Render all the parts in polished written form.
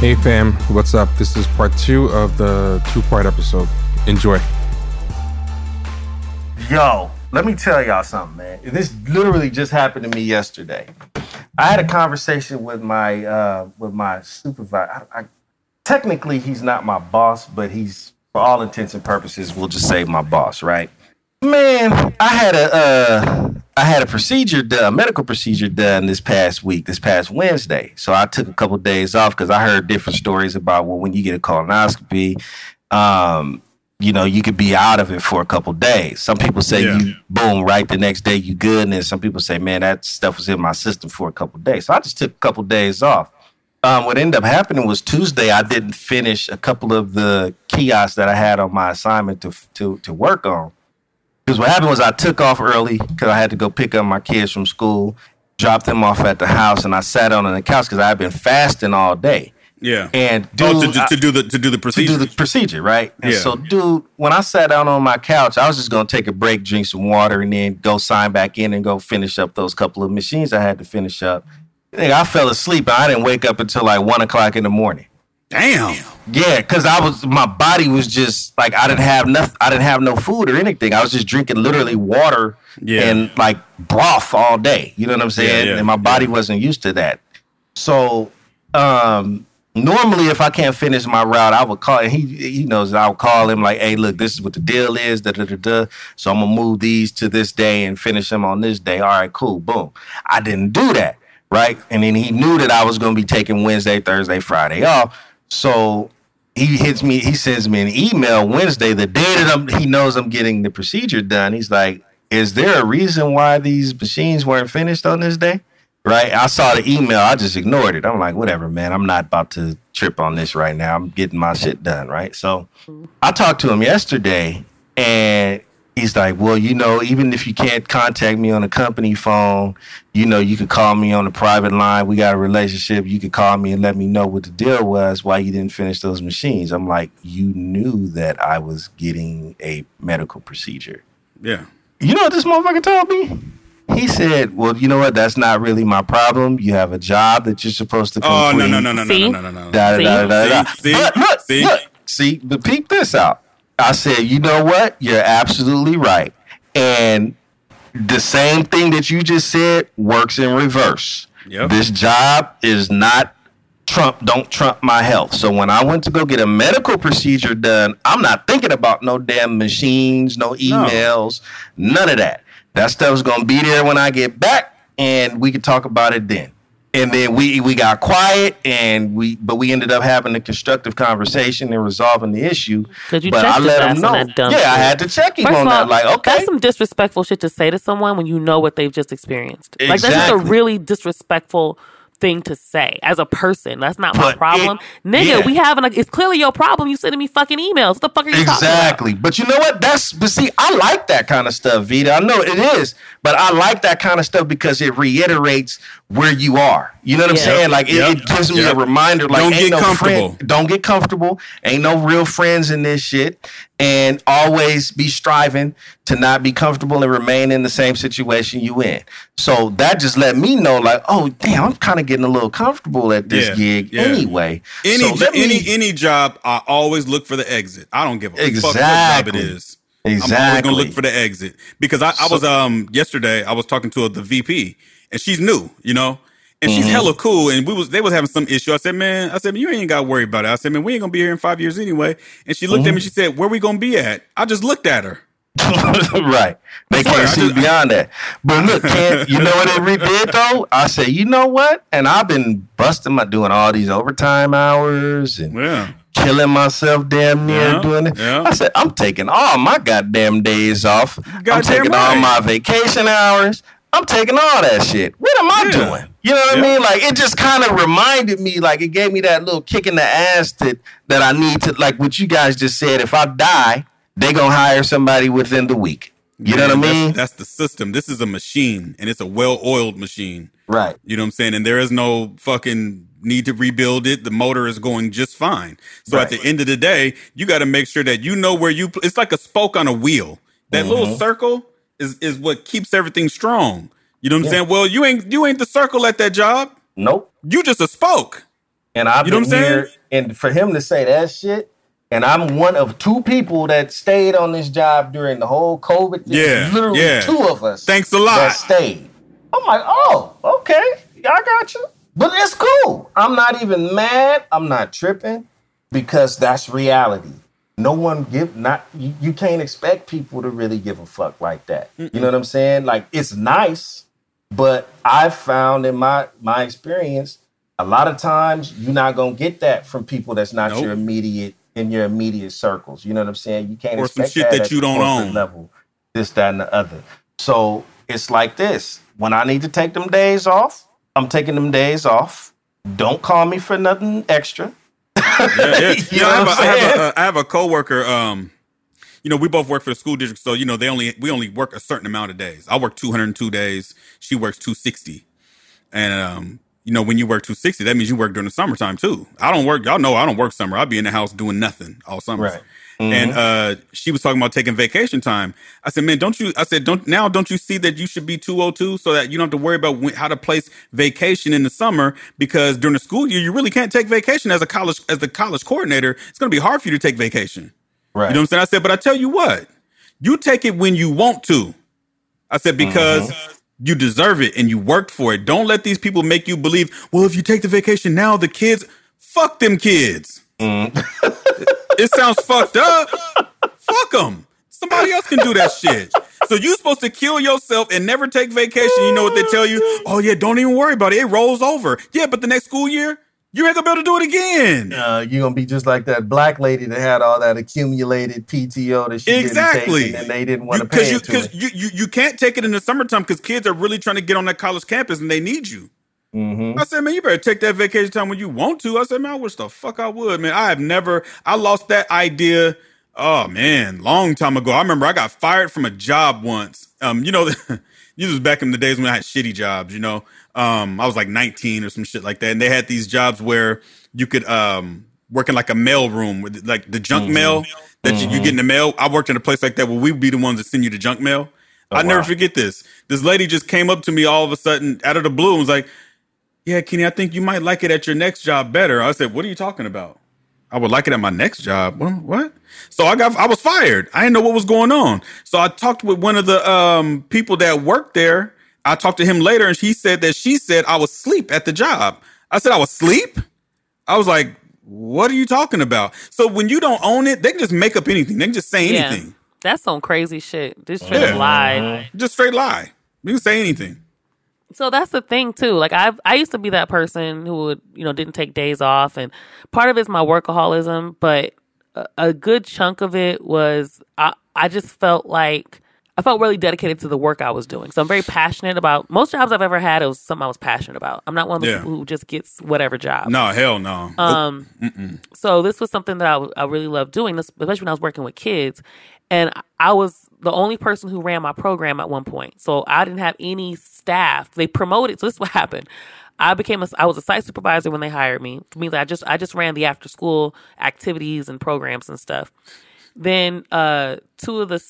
Hey fam, what's up? This is part 2 of the 2-part episode. Enjoy. Yo, let me tell y'all something, man. This literally just happened to me yesterday. I had a conversation with my supervisor. Technically, he's not my boss, but he's, for all intents and purposes, we'll just say my boss, right? Man, I had a procedure done, a medical procedure done this past Wednesday. So I took a couple of days off because I heard different stories about, well, when you get a colonoscopy, you could be out of it for a couple of days. Some people say you boom, right the next day you good. And then some people say, man, that stuff was in my system for a couple of days. So I just took a couple of days off. What ended up happening was Tuesday, I didn't finish a couple of the kiosks that I had on my assignment to work on. Because what happened was I took off early because I had to go pick up my kids from school, dropped them off at the house, and I sat on the couch because I had been fasting all day. Yeah. And dude, to do the procedure. To do the procedure, right? And yeah. So, dude, when I sat down on my couch, I was just gonna take a break, drink some water, and then go sign back in and go finish up those couple of machines I had to finish up. I fell asleep and I didn't wake up until like 1 o'clock in the morning. Damn. Yeah, because my body was just like I didn't have no food or anything. I was just drinking literally water and like broth all day. You know what I'm saying? And my body wasn't used to that. So normally if I can't finish my route, I would call, and he knows that I would call him like, hey, look, this is what the deal is, so I'm gonna move these to this day and finish them on this day. All right, cool, boom. I didn't do that, right? And then he knew that I was gonna be taking Wednesday, Thursday, Friday off. So he sends me an email Wednesday, the day that he knows I'm getting the procedure done. He's like, is there a reason why these machines weren't finished on this day? Right? I saw the email. I just ignored it. I'm like, whatever, man. I'm not about to trip on this right now. I'm getting my shit done, right? So I talked to him yesterday, and he's like, well, even if you can't contact me on a company phone, you could call me on a private line. We got a relationship. You could call me and let me know what the deal was, why you didn't finish those machines. I'm like, you knew that I was getting a medical procedure. Yeah. You know what this motherfucker told me? He said, well, you know what? That's not really my problem. You have a job that you're supposed to complete. Oh, no. See, but peep this out. I said, you know what? You're absolutely right. And the same thing that you just said works in reverse. Yep. This job is not don't trump my health. So when I went to go get a medical procedure done, I'm not thinking about no damn machines, no emails, none of that. That stuff's going to be there when I get back, and we can talk about it then. And then we got quiet, but we ended up having a constructive conversation and resolving the issue. But I let him know. I had to check him on that. Like, okay, that's some disrespectful shit to say to someone when you know what they've just experienced. Exactly. Like, that's just a really disrespectful thing to say as a person. That's not my problem. It's clearly your problem. You sending me fucking emails. What the fuck are you talking about? Exactly. But you know what? I like that kind of stuff, Vita. I know it is, but I like that kind of stuff because it reiterates where you are. You know what I'm saying? Like, it gives me a reminder. Like, don't get comfortable. Ain't no real friends in this shit. And always be striving to not be comfortable and remain in the same situation you in. So that just let me know, like, oh, damn, I'm kind of getting a little comfortable at this gig anyway. Any job, I always look for the exit. I don't give a fuck what job it is. Exactly. I'm always going to look for the exit. Because I was, yesterday, I was talking to the VP, and she's new, And she's hella cool, and they was having some issue. I said, man, you ain't got to worry about it. I said, man, we ain't going to be here in 5 years anyway. And she looked at me, she said, where we going to be at? I just looked at her. Right. They can't see beyond that. But look, you know what it did, though? I said, you know what? And I've been doing all these overtime hours and killing myself damn near doing it. Yeah. I said, I'm taking all my goddamn days off. I'm taking all my vacation hours. I'm taking all that shit. What am I doing? You know what I mean? Like, it just kind of reminded me, like, it gave me that little kick in the ass that I need to, like what you guys just said, if I die, they gonna hire somebody within the week. You know what I mean? That's the system. This is a machine, and it's a well-oiled machine. Right. You know what I'm saying? And there is no fucking need to rebuild it. The motor is going just fine. So at the end of the day, you got to make sure that you know where it's like a spoke on a wheel. That little circle is what keeps everything strong. You know what I'm saying? Well, you ain't the circle at that job. Nope. You just a spoke. And I've been here, and for him to say that shit, and I'm one of 2 people that stayed on this job during the whole COVID. Literally 2 of us. Thanks a lot. That stayed. I'm like, oh, okay, I got you. But it's cool. I'm not even mad. I'm not tripping because that's reality. No one you can't expect people to really give a fuck like that. Mm-mm. You know what I'm saying? Like, it's nice, but I've found in my experience, a lot of times you're not gonna get that from people that's not your immediate circles. You know what I'm saying? You can't expect some shit that you don't own. Level, this, that, and the other. So it's like this. When I need to take them days off, I'm taking them days off. Don't call me for nothing extra. I have a coworker. We both work for the school district, so we only work a certain amount of days. I work 202 days. She works 260, and when you work 260, that means you work during the summertime too. I don't work. Y'all know I don't work summer. I'll be in the house doing nothing all summer. Right. Mm-hmm. And she was talking about taking vacation time. I said, man, don't you see that you should be 202 so that you don't have to worry about how to place vacation in the summer, because during the school year, you really can't take vacation as the college coordinator. It's going to be hard for you to take vacation. Right. You know what I'm saying? I said, but I tell you what, you take it when you want to. I said, because you deserve it and you worked for it. Don't let these people make you believe, well, if you take the vacation now, the kids, fuck them kids. It sounds fucked up. Fuck them. Somebody else can do that shit. So you're supposed to kill yourself and never take vacation. You know what they tell you? Oh, yeah, don't even worry about it. It rolls over. Yeah, but the next school year, you ain't gonna be able to do it again. You're gonna be just like that black lady that had all that accumulated PTO that she didn't take, and they didn't want to pay it to her. Because you can't take it in the summertime because kids are really trying to get on that college campus and they need you. Mm-hmm. I said, man, you better take that vacation time when you want to. I said, man, I wish the fuck I would, man. I lost that idea. Oh man, long time ago. I remember I got fired from a job once. This was back in the days when I had shitty jobs, I was like 19 or some shit like that. And they had these jobs where you could work in like a mail room with like the junk mail that you get in the mail. I worked in a place like that where we'd be the ones that send you the junk mail. I'll never forget this. This lady just came up to me all of a sudden out of the blue and was like, yeah, Kenny, I think you might like it at your next job better. I said, what are you talking about? I would like it at my next job. What? So I was fired. I didn't know what was going on. So I talked with one of the people that worked there. I talked to him later, and she said I was asleep at the job. I said I was asleep? I was like, what are you talking about? So when you don't own it, they can just make up anything. They can just say anything. That's some crazy shit. Just straight lie. Just straight lie. You can say anything. So that's the thing too. Like I used to be that person who would, didn't take days off, and part of it's my workaholism, but a good chunk of it was I just felt like I felt really dedicated to the work I was doing. So I'm very passionate about most jobs I've ever had. It was something I was passionate about. I'm not one of those people who just gets whatever job. No, hell no. So this was something that I really loved doing, especially when I was working with kids. And I was the only person who ran my program at one point. So I didn't have any staff. They promoted. So this is what happened. I was a site supervisor when they hired me. It means I just ran the after school activities and programs and stuff. Then 2 of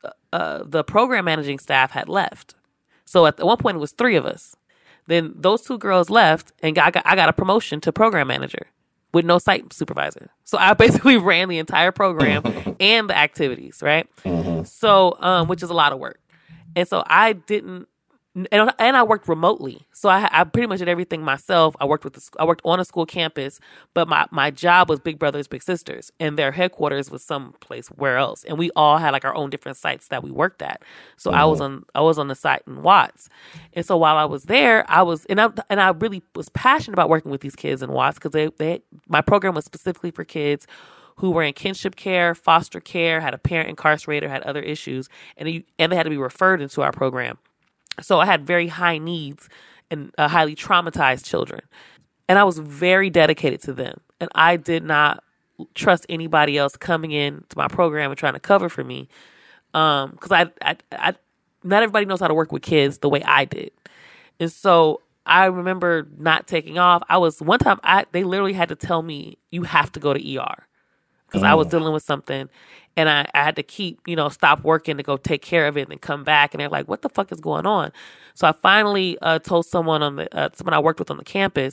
the program managing staff had left. So at one point it was 3 of us. Then those 2 girls left, and I got a promotion to program manager with no site supervisor. So I basically ran the entire program and the activities, right? Mm-hmm. So, which is a lot of work. And so I didn't, and I worked remotely. So I pretty much did everything myself. I worked on a school campus, but my job was Big Brothers Big Sisters, and their headquarters was someplace where else. And we all had like our own different sites that we worked at. So I was on the site in Watts. And so while I was there, I really was passionate about working with these kids in Watts, because my program was specifically for kids who were in kinship care, foster care, had a parent incarcerated, had other issues, and they had to be referred into our program. So I had very high needs and highly traumatized children. And I was very dedicated to them. And I did not trust anybody else coming in to my program and trying to cover for me. Because not everybody knows how to work with kids the way I did. And so I remember not taking off. One time they literally had to tell me, you have to go to ER. Because I was dealing with something, and I had to stop working to go take care of it and then come back. And they're like, what the fuck is going on? So I finally told someone I worked with on the campus,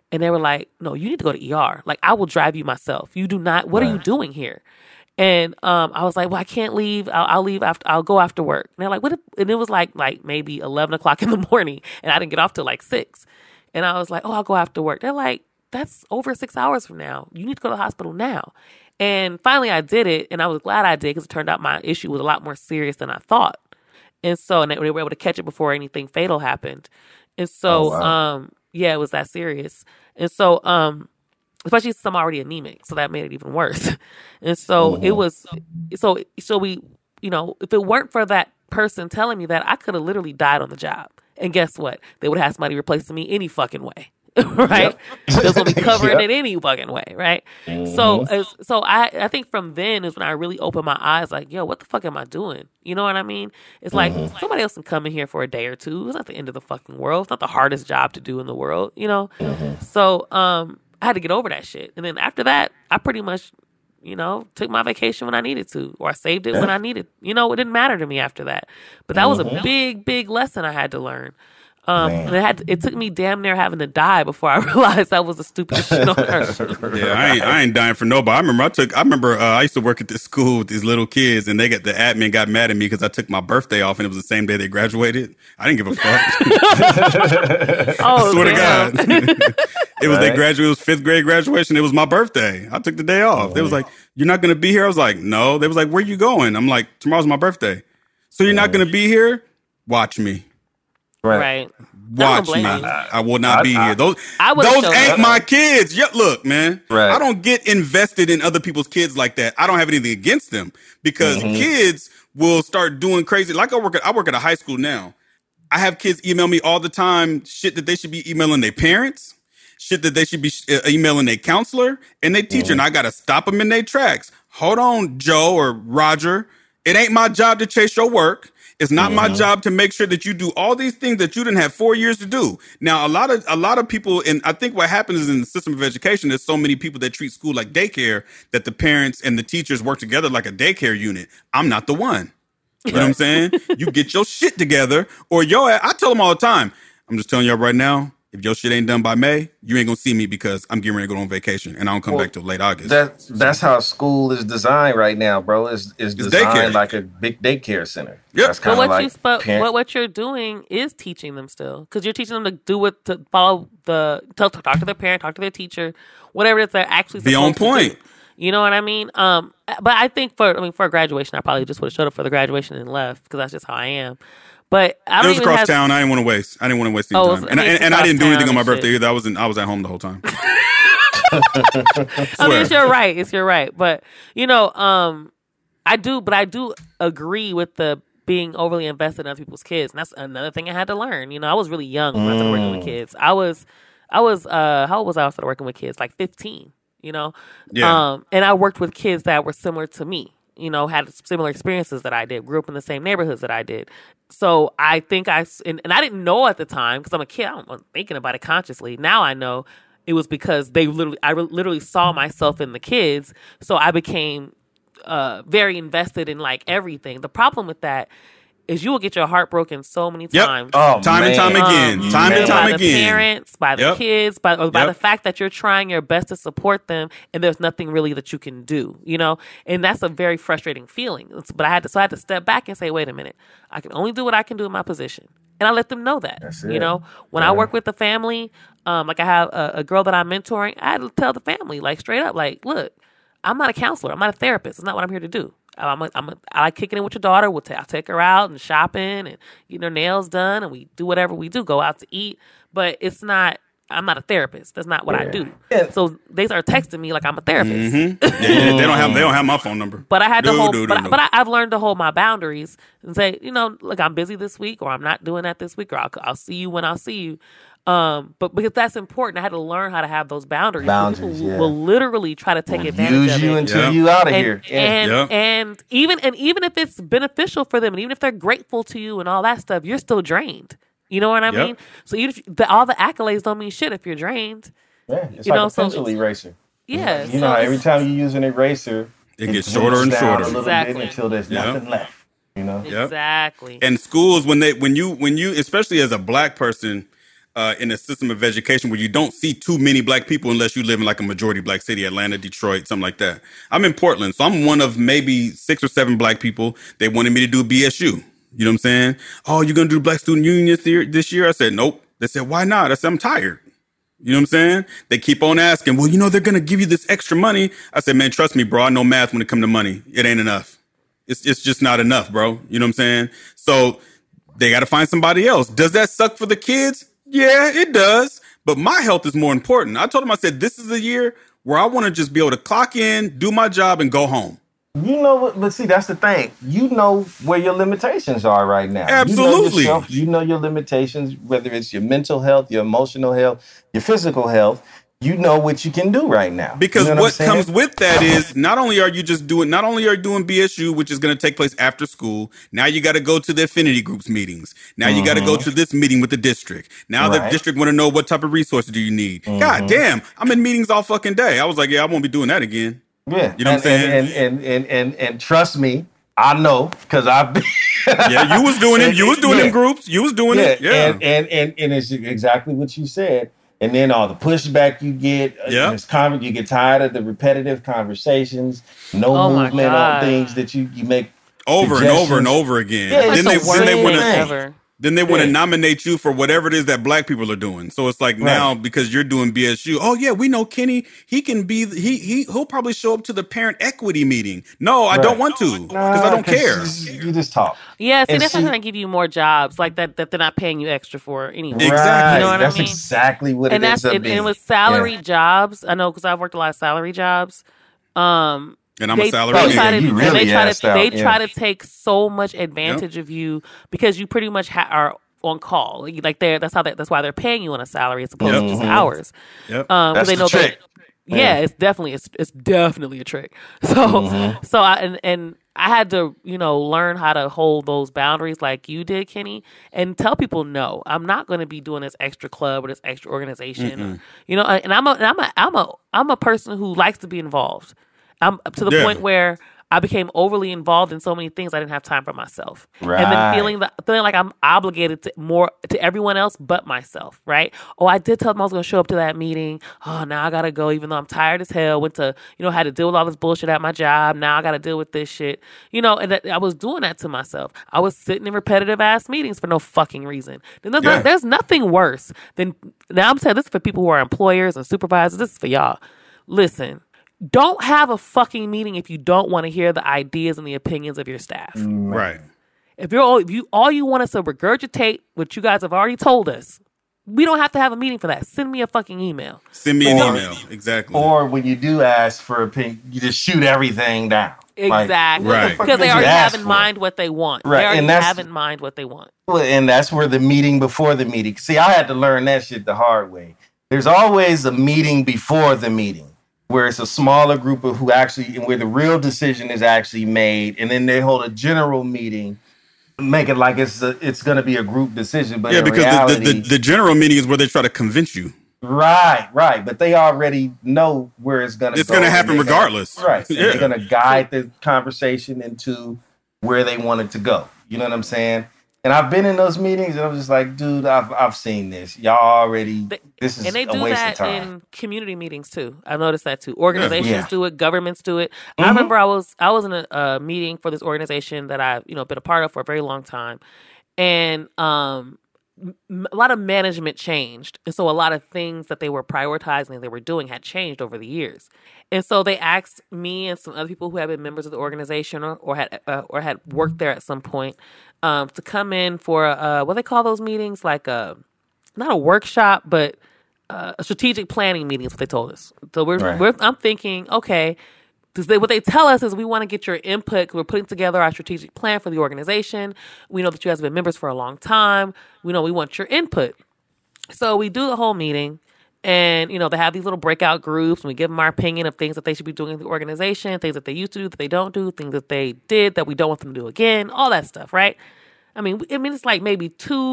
And they were like, no, you need to go to ER. Like, I will drive you myself. You do not, what are you doing here? And I was like, well, I can't leave. I'll leave after, I'll go after work. And they're like, what if, and it was like maybe 11 o'clock in the morning, and I didn't get off till like 6. And I was like, oh, I'll go after work. They're like, that's over 6 hours from now. You need to go to the hospital now. And finally I did it, and I was glad I did, because it turned out my issue was a lot more serious than I thought. And so, and they were able to catch it before anything fatal happened. And so, yeah, it was that serious. And so, especially since I'm already anemic, so that made it even worse. And so it was, so we, you know, if it weren't for that person telling me that, I could have literally died on the job. And guess what? They would have had somebody replacing me any fucking way. Right? They're going to be covering it any fucking way. Right? So I think from then is when I really opened my eyes, like, yo, what the fuck am I doing? You know what I mean? It's like somebody else can come in here for a day or two. It's not the end of the fucking world. It's not the hardest job to do in the world, you know? So I had to get over that shit. And then after that, I pretty much, you know, took my vacation when I needed to, or I saved it when I needed. You know, it didn't matter to me after that. But that was a big, big lesson I had to learn. And it took me damn near having to die before I realized that was the stupidest shit on earth. Yeah, I ain't dying for nobody. I remember I used to work at this school with these little kids, and the admin got mad at me because I took my birthday off, and it was the same day they graduated. I didn't give a fuck. I swear to God. It was they graduated. It was 5th grade graduation. It was my birthday. I took the day off. They was like, "You're not going to be here?" I was like, "No." They was like, "Where you going?" I'm like, "Tomorrow's my birthday." So you're not going to be here? Watch me. Right. Watch me. I will not be here. Those ain't my kids. Yeah, look, man. Right. I don't get invested in other people's kids like that. I don't have anything against them, because kids will start doing crazy. Like I work at a high school now. I have kids email me all the time shit that they should be emailing their parents, shit that they should be emailing their counselor and their teacher. And I got to stop them in their tracks. Hold on, Joe or Roger. It ain't my job to chase your work. It's not my job to make sure that you do all these things that you didn't have 4 years to do. Now, a lot of people, and I think what happens is in the system of education, there's so many people that treat school like daycare that the parents and the teachers work together like a daycare unit. I'm not the one. You know what I'm saying? You get your shit together, or I tell them all the time, I'm just telling y'all right now, if your shit ain't done by May, you ain't gonna see me, because I'm getting ready to go on vacation and I don't come back till late August. That's how school is designed right now, bro. It's designed daycare. Like a big daycare center. Yep. That's kind of like what you're doing is teaching them still, because you're teaching them to follow talk to their parent, talk to their teacher, whatever it is they're actually be on point. To do. You know what I mean? But I think for graduation, I probably just would have showed up for the graduation and left, because that's just how I am. But I don't. It was across town. I didn't want to waste. I didn't want to waste any time, and I didn't do anything on my birthday either. I was at home the whole time. I mean, it's your right. It's your right. But you know, I do agree with the being overly invested in other people's kids, and that's another thing I had to learn. You know, I was really young when I started working with kids. I was how old was I when I started working with kids? Like 15. You know, and I worked with kids that were similar to me. You know, had similar experiences that I did, grew up in the same neighborhoods that I did. So I think and I didn't know at the time, because I'm a kid, I wasn't thinking about it consciously. Now I know it was because I literally saw myself in the kids. So I became very invested in like everything. The problem with that is you will get your heart broken so many times. Time and time again. By the parents, by the kids, by the fact that you're trying your best to support them, and there's nothing really that you can do, you know? And that's a very frustrating feeling. But I had to step back and say, wait a minute, I can only do what I can do in my position. And I let them know that, you know? When I work with the family, like I have a girl that I'm mentoring, I had to tell the family, like straight up, like, look, I'm not a counselor. I'm not a therapist. It's not what I'm here to do. I like kicking it with your daughter. I'll take her out and shopping and getting her nails done, and we do whatever we do, go out to eat. But it's not, I'm not a therapist. That's not what I do. Yeah. So they start texting me like I'm a therapist. They don't have my phone number. But I had to I've learned to hold my boundaries and say, you know, look, I'm busy this week, or I'm not doing that this week, or I'll see you when I'll see you. But because that's important, I had to learn how to have those boundaries. People will literally try to take advantage of it. Use you until you out of here. And even if it's beneficial for them, and even if they're grateful to you and all that stuff, you're still drained. You know what I mean? So even if all the accolades don't mean shit if you're drained. Yeah, it's like a pencil eraser. Yeah. You know, every time you use an eraser, it gets shorter and shorter. A little bit until there's nothing left. You know? Exactly. And schools, when you, especially as a black person, in a system of education where you don't see too many black people unless you live in like a majority black city, Atlanta, Detroit, something like that. I'm in Portland, so I'm one of maybe 6 or 7 black people. They wanted me to do BSU. You know what I'm saying? Oh, you're going to do Black Student Union this year? I said, nope. They said, why not? I said, I'm tired. You know what I'm saying? They keep on asking, well, they're going to give you this extra money. I said, man, trust me, bro. I know math when it comes to money. It ain't enough. It's just not enough, bro. You know what I'm saying? So they got to find somebody else. Does that suck for the kids? Yeah, it does. But my health is more important. I told them, I said, this is a year where I want to just be able to clock in, do my job, and go home. You know what? But see, that's the thing. You know where your limitations are right now. Absolutely. You know your limitations, whether it's your mental health, your emotional health, your physical health. You know what you can do right now. Because what comes with that is not only are you doing BSU, which is going to take place after school. Now you got to go to the affinity groups meetings. Now you got to go to this meeting with the district. Now the district want to know what type of resources do you need. God damn, I'm in meetings all fucking day. I was like, yeah, I won't be doing that again. Yeah, you know what I'm saying? And trust me, I know because I've been. Yeah, you was doing it. You was doing them groups. You was doing it. Yeah, and it's exactly what you said. And then all the pushback you get, you get tired of the repetitive conversations, movement on things that you make over and over and over again. Yeah, then they want to nominate you for whatever it is that black people are doing. So it's like now because you're doing BSU, oh yeah, we know Kenny. He can be he'll probably show up to the parent equity meeting. No, I don't want to because I don't care. You just talk. Yeah, see, that's not going to give you more jobs like that they're not paying you extra for anyway. Exactly, you know what that's I mean? Exactly what it ends up being. And with salary jobs, I know because I've worked a lot of salary jobs. And I'm a salary. They try to take so much advantage of you because you pretty much are on call. Like that's why they're paying you on a salary as opposed to just hours. Yep. That's they know the trick. It's definitely a trick. So I had to, learn how to hold those boundaries like you did, Kenny, and tell people, no, I'm not going to be doing this extra club or this extra organization. And I'm a person who likes to be involved. I'm to the point where I became overly involved in so many things I didn't have time for myself. Right. And then feeling like I'm obligated to everyone else but myself, right? Oh, I did tell them I was going to show up to that meeting. Oh, now I got to go even though I'm tired as hell. Went to, had to deal with all this bullshit at my job. Now I got to deal with this shit. And I was doing that to myself. I was sitting in repetitive ass meetings for no fucking reason. There's nothing worse than, now I'm saying this is for people who are employers and supervisors. This is for y'all. Listen. Don't have a fucking meeting if you don't want to hear the ideas and the opinions of your staff. Right. If all you want us to regurgitate what you guys have already told us, we don't have to have a meeting for that. Send me a fucking email. Send me an email. Exactly. Or when you do ask for opinion, you just shoot everything down. Exactly. Right. Because they already have in mind what they want. Right. They already have in mind what they want. And that's where the meeting before the meeting. See, I had to learn that shit the hard way. There's always a meeting before the meeting, where it's a smaller group of where the real decision is actually made, and then they hold a general meeting, make it like it's going to be a group decision. But because reality, the general meeting is where they try to convince you. Right. But they already know where it's going to go. It's going to happen regardless. Right. Yeah. They're going to guide the conversation into where they want it to go. You know what I'm saying? And I've been in those meetings, and I'm just like, dude, I've seen this. Y'all already, this is a waste of time. And they do that in community meetings, too. I've noticed that, too. Organizations do it. Governments do it. I remember I was in a meeting for this organization that I've been a part of for a very long time. And a lot of management changed. And so a lot of things that they were prioritizing and they were doing had changed over the years. And so they asked me and some other people who had been members of the organization or had worked there at some point to come in for what they call those meetings, like not a workshop, but a strategic planning meeting is what they told us. So I'm thinking, okay, what they tell us is we want to get your input. We're putting together our strategic plan for the organization. We know that you guys have been members for a long time. We know we want your input. So we do the whole meeting. And, they have these little breakout groups, and we give them our opinion of things that they should be doing in the organization, things that they used to do that they don't do, things that they did that we don't want them to do again, all that stuff, right? I mean, it's like maybe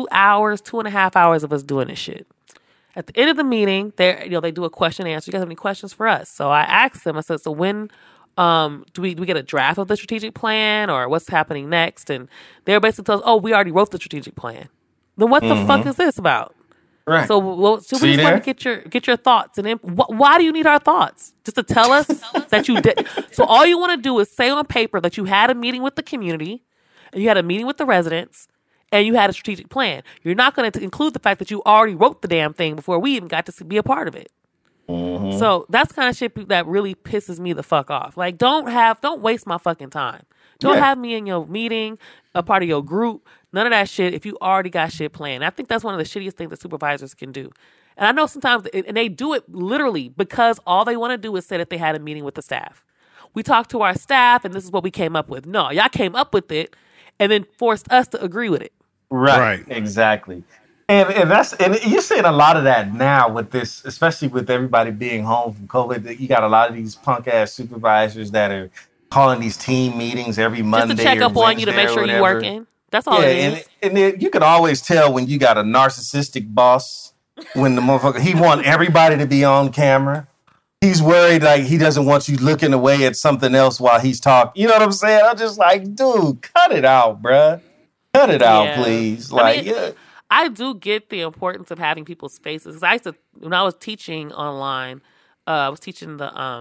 2.5 hours of us doing this shit. At the end of the meeting, they do a question and answer. You guys have any questions for us? So I asked them, I said, so when do we get a draft of the strategic plan, or what's happening next? And they basically told us, oh, we already wrote the strategic plan. Then what the fuck is this about? Right. So we just want to get your thoughts. And then, why do you need our thoughts? Just to tell us that you did. So all you want to do is say on paper that you had a meeting with the community, and you had a meeting with the residents, and you had a strategic plan. You're not going to include the fact that you already wrote the damn thing before we even got to be a part of it. Mm-hmm. So that's kind of shit that really pisses me the fuck off. Like, don't waste my fucking time. Don't have me in your meeting, a part of your group. None of that shit if you already got shit planned. I think that's one of the shittiest things that supervisors can do. And I know sometimes, and they do it literally because all they want to do is say that they had a meeting with the staff. We talked to our staff and this is what we came up with. No, y'all came up with it and then forced us to agree with it. Right. Exactly. And you're seeing a lot of that now with this, especially with everybody being home from COVID. You got a lot of these punk ass supervisors that are calling these team meetings every Monday. Just to check up on you to make sure you're working. That's all it is. And then you can always tell when you got a narcissistic boss, when the motherfucker, he want everybody to be on camera. He's worried like he doesn't want you looking away at something else while he's talking. You know what I'm saying? I'm just like, dude, cut it out, bruh. Cut it out, please. Like, I do get the importance of having people's faces. I used to, when I was teaching online, I was teaching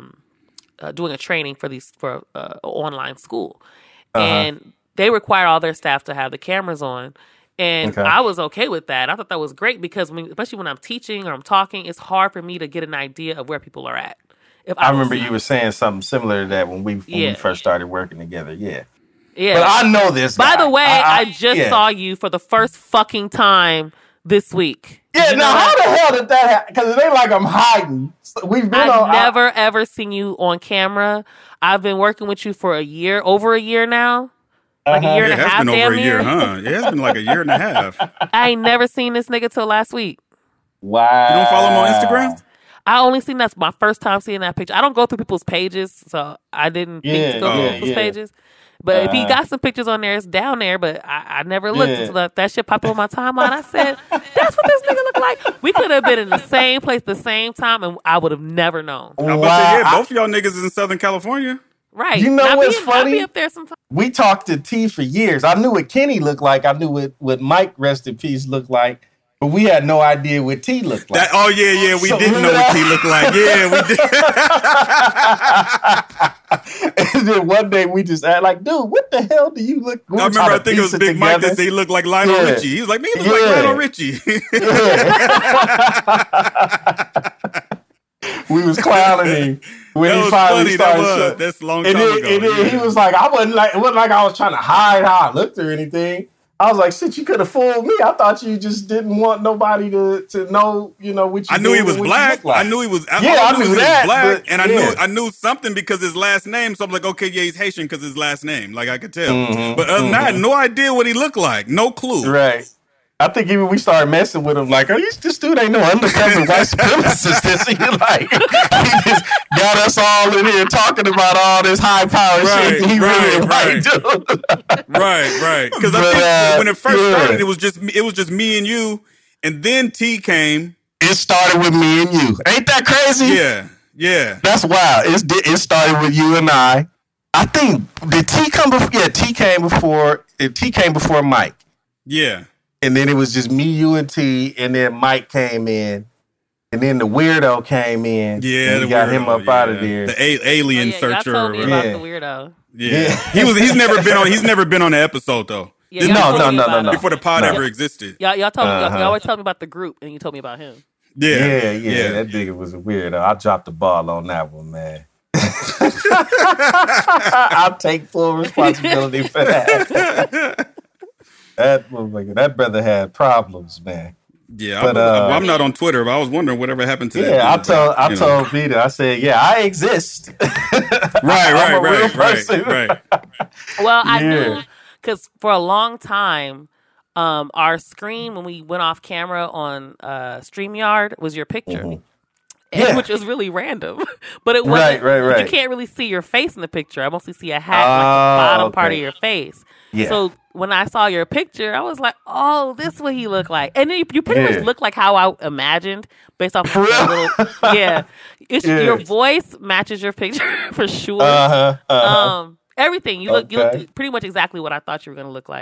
doing a training for online school. And they require all their staff to have the cameras on. And I was okay with that. I thought that was great because especially when I'm teaching or I'm talking, it's hard for me to get an idea of where people are at. I remember you were saying something similar to that when we first started working together. Yeah. But I know this guy. By the way, I just saw you for the first fucking time this week. Yeah, now how the hell did that happen? Because it ain't like I'm hiding. I've never, ever seen you on camera. I've been working with you for over a year now. Like a year and a half, damn near. It has been over a year, huh? Yeah, it's been like a year and a half. I ain't never seen this nigga till last week. Wow. You don't follow him on Instagram? I only seen that's my first time seeing that picture. I don't go through people's pages, so I didn't think to go through people's pages. But if he got some pictures on there, it's down there. But I never looked until that shit popped up on my timeline. I said, that's what this nigga look like. We could have been in the same place the same time, and I would have never known. I was about to say, both of y'all niggas is in Southern California. Right. You know what's funny? I'll be up there sometime. We talked to T for years. I knew what Kenny looked like. I knew what Mike, rest in peace, looked like. But we had no idea what T looked like. We didn't know what T looked like. Yeah, we did. And then one day we just asked, like, dude, what the hell do you look? I remember I think it was Big Mike that said he looked like Lionel Richie. He was like, man, he look like Lionel Richie. We was clowning him when he finally started. That's a long time ago. And then he was like, it wasn't like I was trying to hide how I looked or anything. I was like, shit, you could have fooled me. I thought you just didn't want nobody to know, what you I knew he was black. I knew he was. I knew he was black, and I knew something because his last name. So I'm like, okay, yeah, he's Haitian because his last name. Like I could tell. But other than that, I had no idea what he looked like. No clue. Right. I think even we started messing with him, like, this dude ain't no undercover white supremacist. He just got us all in here talking about all this high power shit. He really white dude. Right. Because I think when it first started, it was just me and you, and then T came. It started with me and you. Ain't that crazy? Yeah. That's wild. It started with you and I. I think did T come before? Yeah, T came before Mike. Yeah. And then it was just me, you, and T, and then Mike came in, and then the weirdo came in. Yeah, and we got him up out of there. The alien searcher. Y'all told me about the weirdo. Yeah. He's never been on the episode though. Yeah, no. Before the pod ever existed. Y'all told me. Y'all always tell me about the group, and you told me about him. Yeah. That nigga was a weirdo. I dropped the ball on that one, man. I'll take full responsibility for that. That brother had problems, man. Yeah, but I'm not on Twitter, but I was wondering whatever happened to that. Yeah, I told Peter. I said, I exist. Right. Well, I knew because for a long time, our screen when we went off camera on StreamYard was your picture. Which is really random, but it wasn't. Right. You can't really see your face in the picture. I mostly see a hat, like the bottom part of your face. Yeah. So when I saw your picture, I was like, "Oh, this is what he looked like," and then you pretty much look like how I imagined based off of your voice matches your picture for sure. Everything you look pretty much exactly what I thought you were gonna look like.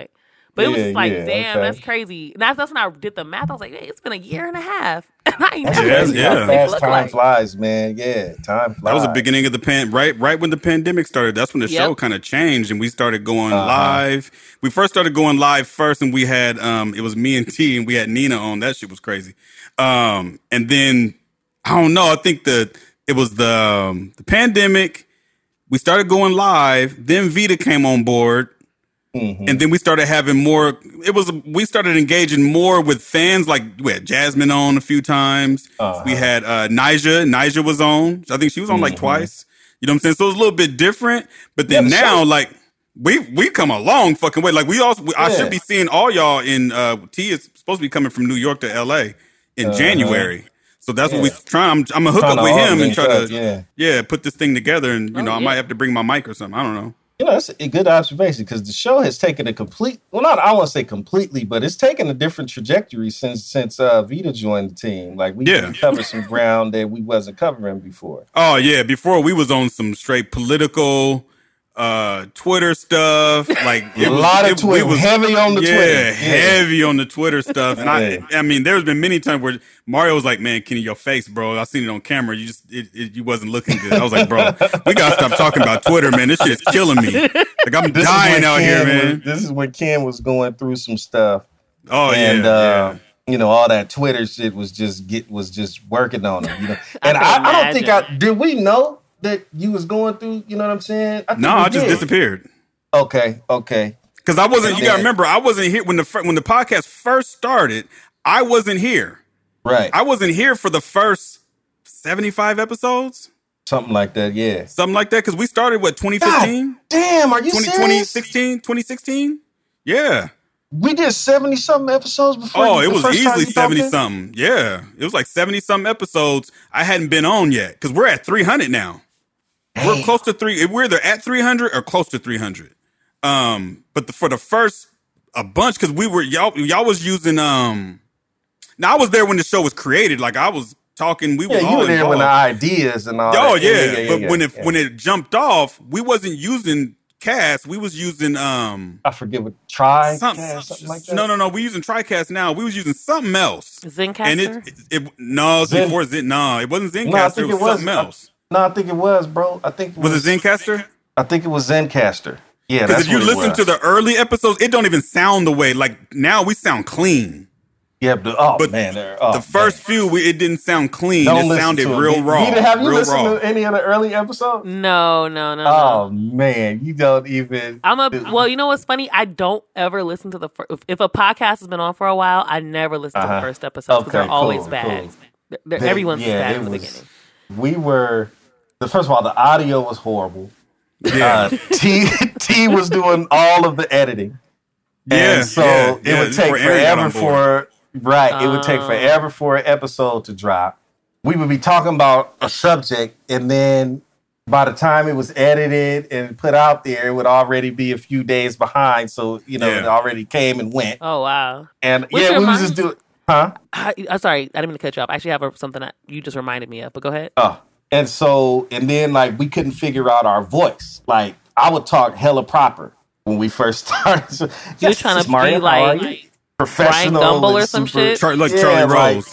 But it was just like, damn, that's crazy. And that's when I did the math. I was like, hey, it's been a year and a half. And I ain't never fast time flies, man. Yeah, time flies. That was the beginning of the right when the pandemic started. That's when the show kind of changed, and we started going live. We first started going live first, and we had it was me and T, and we had Nina on. That shit was crazy. And then I don't know. I think it was the pandemic. We started going live. Then Vita came on board. Mm-hmm. And then we started having more. We started engaging more with fans. Like we had Jasmine on a few times. We had Nyjah. Nyjah was on. I think she was on like twice. You know what I'm saying? So it was a little bit different. But then now, like we come a long fucking way. Like I should be seeing all y'all in. T is supposed to be coming from New York to LA in January. So that's what we trying. I'm gonna hook up with him and try to put this thing together. And you know, I might have to bring my mic or something. I don't know. You know, that's a good observation because the show has taken a complete, I don't want to say completely, but it's taken a different trajectory since Vita joined the team. Like we covered some ground that we wasn't covering before. Oh yeah, before we was on some straight political Twitter stuff. Like a lot of Twitter. We was heavy on the Twitter. Yeah, heavy on the Twitter stuff. And I mean, there's been many times where Mario was like, "Man, Kenny, your face, bro. I seen it on camera. You just you wasn't looking good." I was like, "Bro, we gotta stop talking about Twitter, man. This shit's killing me. Like I'm dying out here, man." This is when Ken was going through some stuff. Oh you know, all that Twitter shit was just working on him. You know, and I don't think did we know that you was going through, you know what I'm saying? I just disappeared. Okay. Because I wasn't. You gotta remember, I wasn't here when the podcast first started. I wasn't here. Right. I wasn't here for the first 75 episodes. Something like that. Yeah. Something like that. Because we started 2015. Damn. Are you serious? 2016. Yeah. We did 70-something episodes before. Oh, it was easily 70-something. Yeah. It was like 70-something episodes I hadn't been on yet. Because we're at 300 now. Damn. We're close to we're either at 300 or close to 300. But for the first a bunch, because we were y'all was using now I was there when the show was created. Like I was talking, we were all you were there involved. when the ideas and all. Oh that. When it jumped off, we wasn't using Cast. We was using I forget what TriCast, something like that. No. We using TriCast now. We was using something else. Zencastr? And before Zen. No, it wasn't Zencastr. It was something else. I think it was, bro. I think was it Zencastr? I think it was Zencastr. Yeah, because if you listen to the early episodes, it don't even sound the way. Like now, we sound clean. Yeah, but man, the first few, it didn't sound clean. It sounded real raw. Have you listened to any of the early episodes? No. Oh man, you don't even. Well, you know what's funny? I don't ever listen to the if a podcast has been on for a while. I never listen to the first episode because they're always bad. Everyone's bad in the beginning. We were. First of all, the audio was horrible. Yeah. T was doing all of the editing. And so it would take forever it would take forever for an episode to drop. We would be talking about a subject, and then by the time it was edited and put out there, it would already be a few days behind. So, you know, it already came and went. Oh, wow. And we was just doing, huh? I'm sorry, I didn't mean to cut you off. I actually have something that you just reminded me of, but go ahead. Oh, and then like we couldn't figure out our voice. Like I would talk hella proper when we first started. So, you're trying to be like professional, Brian Gumble or some shit, Charlie Rose.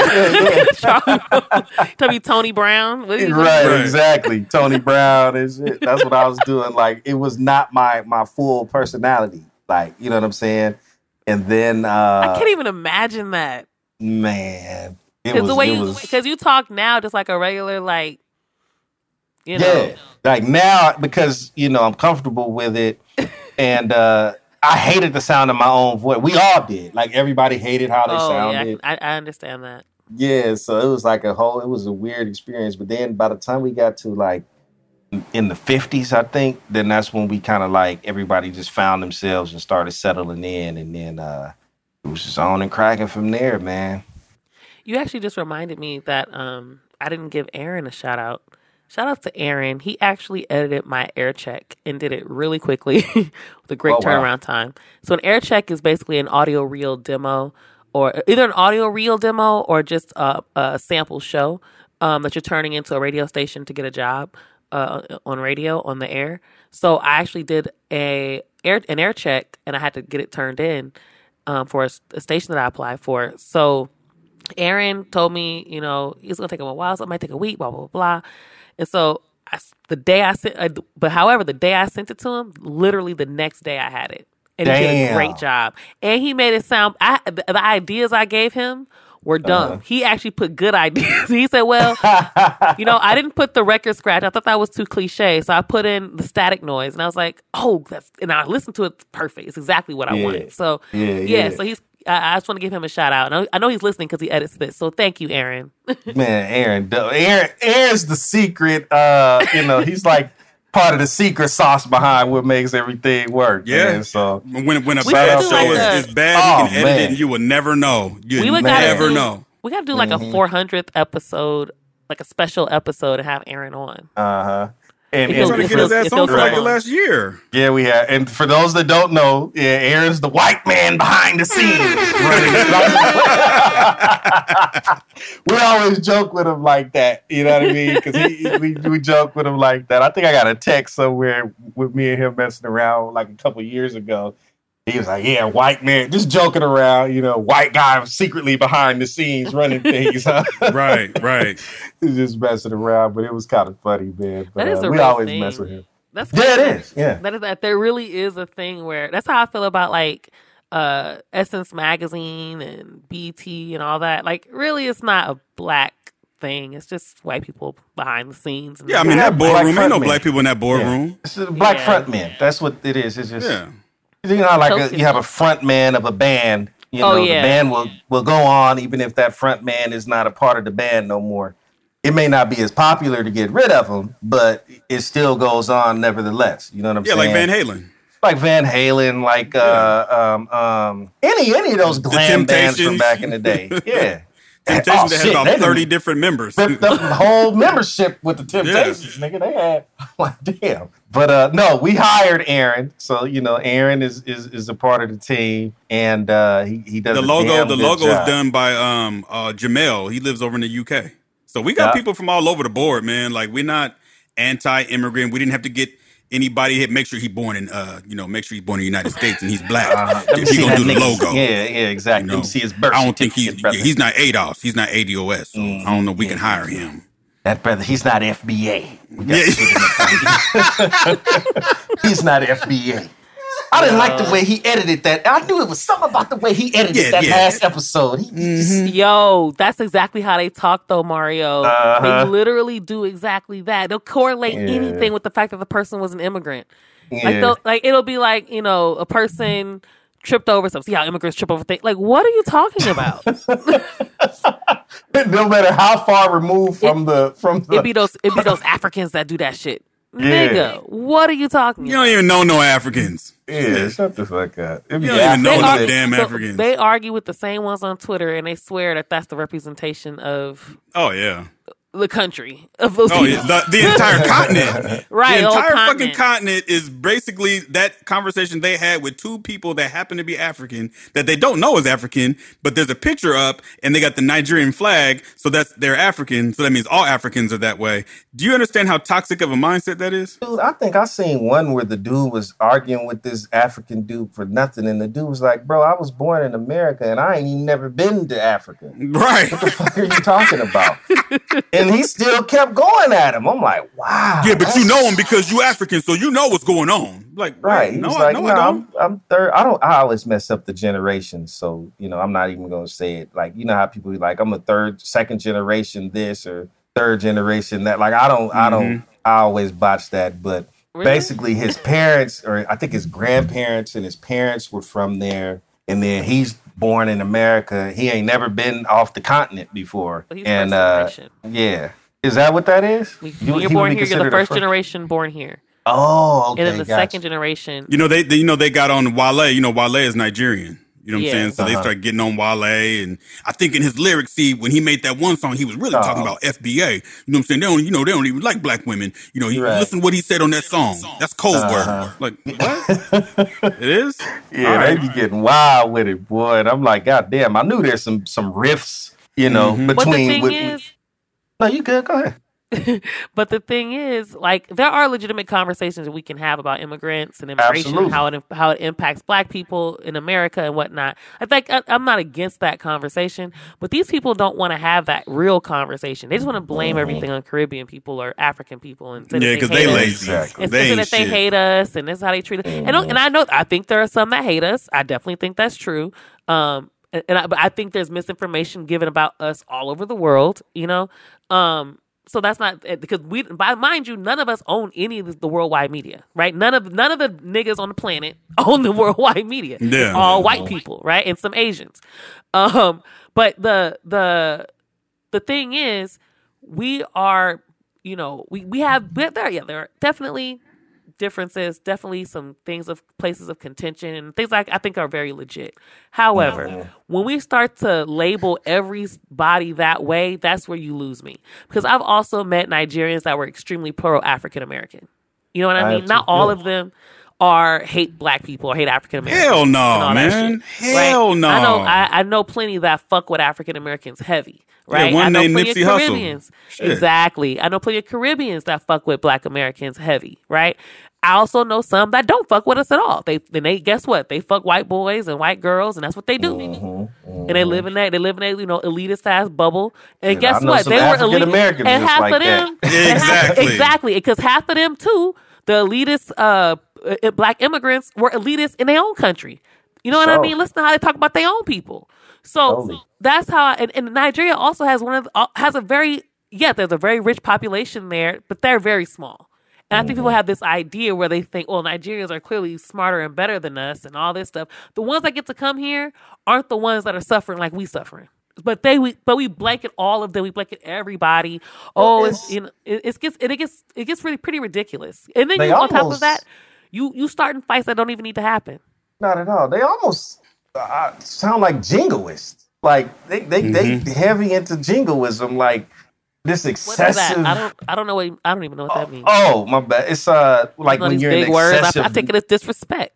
Tell me Tony Brown. Right, exactly. Tony Brown is it. That's what I was doing. Like it was not my full personality. Like you know what I'm saying. And then I can't even imagine that. Man, because you talk now just like a regular like. You know. Yeah, like now because you know I'm comfortable with it, and I hated the sound of my own voice. We all did. Like everybody hated how they sounded. Yeah, I understand that. Yeah, so it was like it was a weird experience. But then by the time we got to like in the 50s, I think, then that's when we kind of like everybody just found themselves and started settling in, and then it was just on and cracking from there, man. You actually just reminded me that I didn't give Aaron a shout out. Shout out to Aaron. He actually edited my air check and did it really quickly with a great turnaround time. So an air check is basically an audio reel demo, or either an audio reel demo or just a sample show that you're turning into a radio station to get a job on radio, on the air. So I actually did a air check, and I had to get it turned in for a station that I applied for. So Aaron told me, it's gonna take him a while, so it might take a week, blah blah blah. And so the day I sent it to him, literally the next day I had it, and he did a great job. And he made it sound. The ideas I gave him were dumb. He actually put good ideas. He said, well, I didn't put the record scratch. I thought that was too cliche. So I put in the static noise. And I was like, and I listened to it. It's perfect. It's exactly what I wanted. So, so I just want to give him a shout out. And I know he's listening because he edits this. So thank you, Aaron. Man, Aaron's the secret. He's like part of the secret sauce behind what makes everything work. Yeah. Man. So when a bad show is bad, he can edit it and you will never know. You will never know. We got to do like a 400th episode, like a special episode, and have Aaron on. And he's trying to get his ass on for like the last year. Yeah, we have. And for those that don't know, Aaron's the white man behind the scenes. We always joke with him like that. You know what I mean? Because we joke with him like that. I think I got a text somewhere with me and him messing around like a couple years ago. He was like, yeah, white man, just joking around, white guy secretly behind the scenes running things. Right. He's just messing around, but it was kind of funny, man. But, that is a we real always thing. mess with him. That's it is. Yeah. That there really is a thing where that's how I feel about like Essence Magazine and BT and all that. Like, really, it's not a black thing. It's just white people behind the scenes. Yeah, I mean, that boardroom, ain't no black people in that boardroom. Yeah. It's black front men. That's what it is. It's just, you have a front man of a band. The band will go on even if that front man is not a part of the band no more. It may not be as popular to get rid of him, but it still goes on nevertheless. You know what I'm saying? Yeah, like Van Halen. Like Van Halen, like any of those glam bands from back in the day. Yeah. Temptations had about 30 different members. The whole membership with the Temptations, nigga. They had, like, damn. But no, we hired Aaron. So, Aaron is a part of the team, and he does the logo. The logo is done by Jamel. He lives over in the UK. So we got people from all over the board, man. Like, we're not anti-immigrant. We didn't have to get anybody. Make sure he's born in, make sure he's born in the United States and he's black. He's gonna do the logo. Yeah, exactly. Let me see his birth. I don't think he's not ADOS. He's not ADOS. So I don't know. We can hire him. That brother, he's not FBA. He's not FBA. I didn't like the way he edited that. I knew it was something about the way he edited that last episode. Yo, that's exactly how they talk, though, Mario. They literally do exactly that. They'll correlate anything with the fact that the person was an immigrant. Yeah. It'll be like, a person tripped over something. See how immigrants trip over things? Like, what are you talking about? No matter how far removed from the it'd be those Africans that do that shit. Yeah. Nigga, what are you talking about? You don't even know no Africans. Yeah, shut the fuck up. You don't even know no damn Africans. They argue with the same ones on Twitter, and they swear that that's the representation of the country of those people. The entire continent. Right. The entire fucking continent is basically that conversation they had with two people that happen to be African that they don't know is African, but there's a picture up and they got the Nigerian flag, so they're African, so that means all Africans are that way. Do you understand how toxic of a mindset that is? Dude, I think I seen one where the dude was arguing with this African dude for nothing, and the dude was like, bro, I was born in America and I ain't even never been to Africa. Right. What the fuck are you talking about? And he still kept going at him. I'm like, wow. Yeah, but you know him because you African, so you know what's going on. Like, right. No, like, I don't. I'm third. I always mess up the generations, so I'm not even gonna say it. Like, you know how people be like, I'm a second generation this or third generation that. Like, I always botch that. But basically, his parents, or I think his grandparents and his parents were from there, and then he's born in America. He ain't never been off the continent before. Well, and yeah. Is that what that is? When you're born here, you're the first generation born here. Oh, okay. And then the second generation. They got on Wale. Wale is Nigerian. You know what I'm saying? So they started getting on Wale. And I think in his lyrics, see, when he made that one song, he was really talking about FBA. You know what I'm saying? They don't even like black women. Listen to what he said on that song. That's code word. Like, what? It is? Yeah, they be getting wild with it, boy. And I'm like, God damn, I knew there's some riffs, between. But the thing is, no, you good. Go ahead. But the thing is, like, there are legitimate conversations that we can have about immigrants and immigration, and how it impacts Black people in America and whatnot. I think I'm not against that conversation, but these people don't want to have that real conversation. They just want to blame everything on Caribbean people or African people and say because they lazy. And say that they hate us and this is how they treat us. And I think there are some that hate us. I definitely think that's true. But I think there's misinformation given about us all over the world, you know? So that's not because mind you, none of us own any of the worldwide media, right? None of the niggas on the planet own the worldwide media. Yeah. It's all white people, right? And some Asians. But the thing is, we are, you know, there are definitely differences, definitely some things of places of contention and things like I think are very legit. However, when we start to label everybody that way, that's where you lose me. Because I've also met Nigerians that were extremely pro-African American. You know what I mean? Not all of them hate Black people or hate African Americans. Hell no, man. Hell no. I know plenty that fuck with African Americans heavy. Right, yeah, I know plenty Nipsey of Caribbeans. Exactly, I know plenty of Caribbeans that fuck with Black Americans heavy. Right, I also know some that don't fuck with us at all. They guess what? They fuck white boys and white girls, and that's what they do. And they live in that you know, elitist ass bubble. And guess what? They were elite, Americans and half like of them exactly because half of them too, the elitist Black immigrants were elitists in their own country. You know what I mean? Listen to how they talk about their own people. So that's how, and Nigeria also has there's a very rich population there, but they're very small. And I think people have this idea where they think, well, Nigerians are clearly smarter and better than us and all this stuff. The ones that get to come here aren't the ones that are suffering like we suffering. But we blanket all of them. We blanket everybody. Oh, it gets really pretty ridiculous. And then on top of that, you starting fights that don't even need to happen. Not at all. They almost sound like jingoists. Like they heavy into jingoism. Like this excessive. What is that? I don't know. I don't even know what that means. Oh, my bad. It's like when you're big in words. excessive. I take it as disrespect.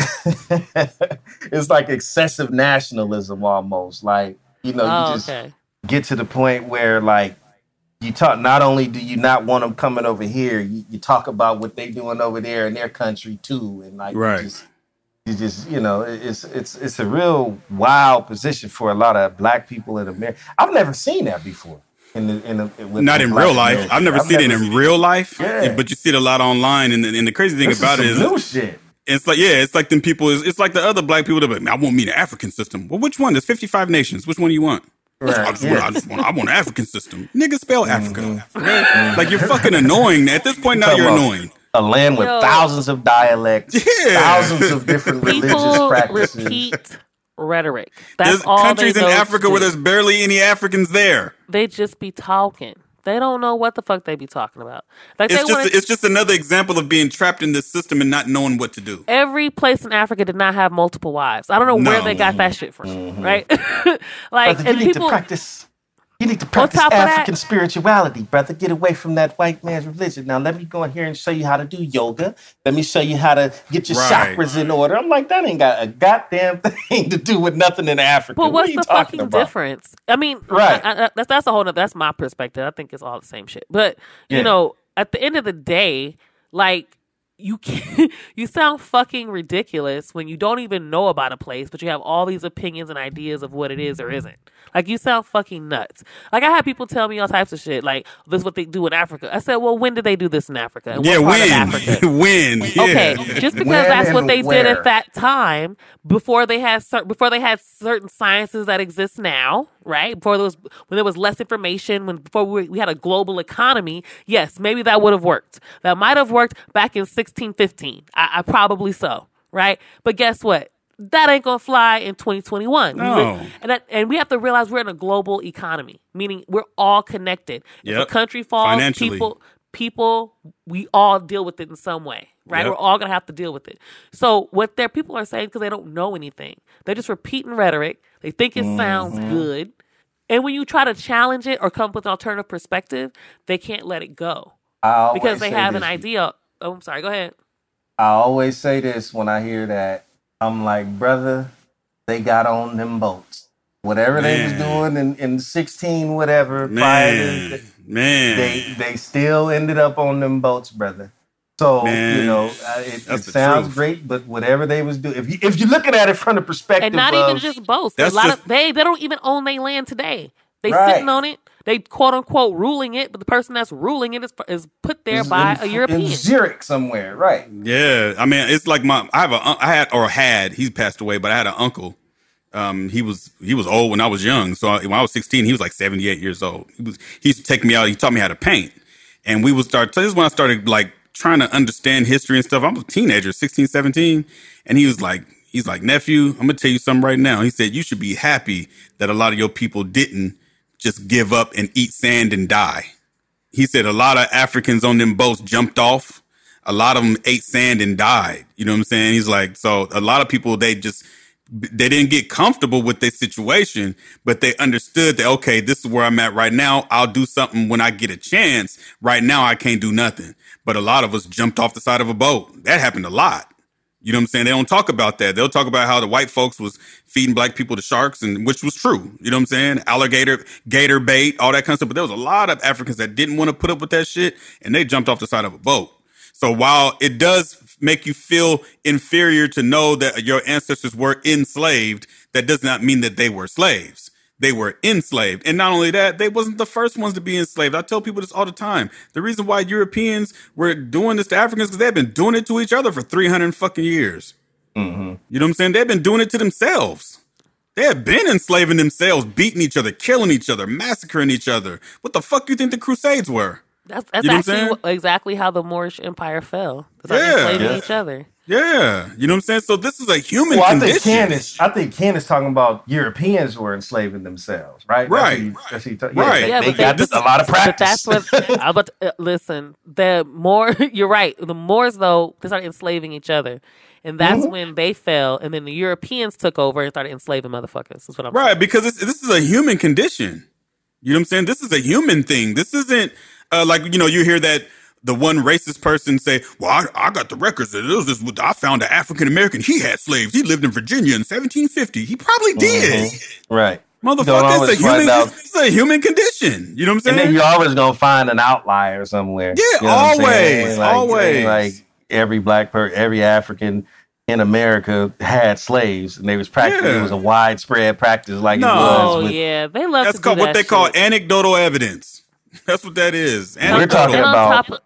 It's like excessive nationalism almost. Like, you know, you just get to the point where like you talk. Not only do you not want them coming over here, you talk about what they doing over there in their country too, and like you just you know, it's a real wild position for a lot of Black people in America. I've never seen that before. Not in real life. I've never seen it in real life, but you see it a lot online. And the crazy thing about it is new shit. It's like them people. It's like the other Black people that I want me the African system. Well, which one? There's 55 nations. Which one do you want? Right. I want an African system. Nigga, spell Africa. Like, you're fucking annoying. At this point now, you're annoying. A land with thousands of dialects, thousands of different religious practices. Repeat rhetoric. That's there's countries in Africa where there's barely any Africans there. They just be talking. They don't know what the fuck they be talking about. Like it's just another example of being trapped in this system and not knowing what to do. Every place in Africa did not have multiple wives. I don't know where they got that shit from, right? Like, and people practice. You need to practice African spirituality, brother. Get away from that white man's religion. Now, let me go in here and show you how to do yoga. Let me show you how to get your chakras in order. I'm like, that ain't got a goddamn thing to do with nothing in Africa. But what's the fucking about? Difference? I mean, that's a whole nother, that's my perspective. I think it's all the same shit. But, you know, at the end of the day, like, you sound fucking ridiculous when you don't even know about a place, but you have all these opinions and ideas of what it is or isn't. Like, you sound fucking nuts. Like, I had people tell me all types of shit. Like, this is what they do in Africa. I said, well, when did they do this in Africa? And what part of Africa? When? Yeah. Okay, just because that's what they did at that time, before they had certain sciences that exist now, right? When there was less information, before we had a global economy, yes, maybe that would have worked. That might have worked back in 1615. I probably so, right? But guess what? That ain't gonna fly in 2021. No. And we have to realize we're in a global economy, meaning we're all connected. If a country falls, people, we all deal with it in some way, right? We're all gonna have to deal with it. So what their people are saying, because they don't know anything, they're just repeating rhetoric. They think it sounds good, and when you try to challenge it or come up with an alternative perspective, they can't let it go because they have an idea. Oh, I'm sorry. Go ahead. I always say this when I hear that. I'm like, brother, they got on them boats Whatever they was doing in 16, whatever. Man. They still ended up on them boats, brother. So, it sounds great, but whatever they was doing, if you're looking at it from the perspective and not even just boats, they don't even own their land today. They sitting on it. They quote unquote ruling it, but the person that's ruling it is put there by a European. In Zurich somewhere, right? Yeah, I mean, it's like he passed away, but I had an uncle. He was old when I was young. So when I was 16, he was like 78 years old. He used to take me out. He taught me how to paint, and we would start. So this is when I started like trying to understand history and stuff. I was a teenager, 16, 17, and he's like, nephew, I'm gonna tell you something right now. He said you should be happy that a lot of your people didn't just give up and eat sand and die. He said a lot of Africans on them boats jumped off. A lot of them ate sand and died. You know what I'm saying? He's like, so a lot of people, they didn't get comfortable with their situation, but they understood that, okay, this is where I'm at right now. I'll do something when I get a chance. Right now, I can't do nothing. But a lot of us jumped off the side of a boat. That happened a lot. You know what I'm saying? They don't talk about that. They'll talk about how the white folks was feeding black people to sharks, and which was true. You know what I'm saying? Alligator, gator bait, all that kind of stuff. But there was a lot of Africans that didn't want to put up with that shit, and they jumped off the side of a boat. So while it does make you feel inferior to know that your ancestors were enslaved, that does not mean that they were slaves. They were enslaved. And not only that, they wasn't the first ones to be enslaved. I tell people this all the time. The reason why Europeans were doing this to Africans because they've been doing it to each other for 300 fucking years. Mm-hmm. You know what I'm saying? They've been doing it to themselves. They have been enslaving themselves, beating each other, killing each other, massacring each other. What the fuck do you think the Crusades were? That's you know actually exactly how the Moorish Empire fell. Enslaving each other. Yeah, you know what I'm saying? So this is a human condition. I think Ken is talking about Europeans who were enslaving themselves, right? Right. They got a lot of practice. But that's what I was about to, listen. You're right. The Moors, though, they started enslaving each other. And that's when they fell, and then the Europeans took over and started enslaving motherfuckers. That's what I'm saying. Right, because this is a human condition. You know what I'm saying? This is a human thing. This isn't you hear that the one racist person say, well, I got the records. I found an African-American. He had slaves. He lived in Virginia in 1750. He probably did. Right. Motherfucker, it's a human condition. You know what I'm saying? And then you're always going to find an outlier somewhere. Yeah, you know always. Like every every African in America had slaves, and they was practicing. It was a widespread practice, like it was. They love that's to called do what they call anecdotal evidence. That's what that is. We're talking about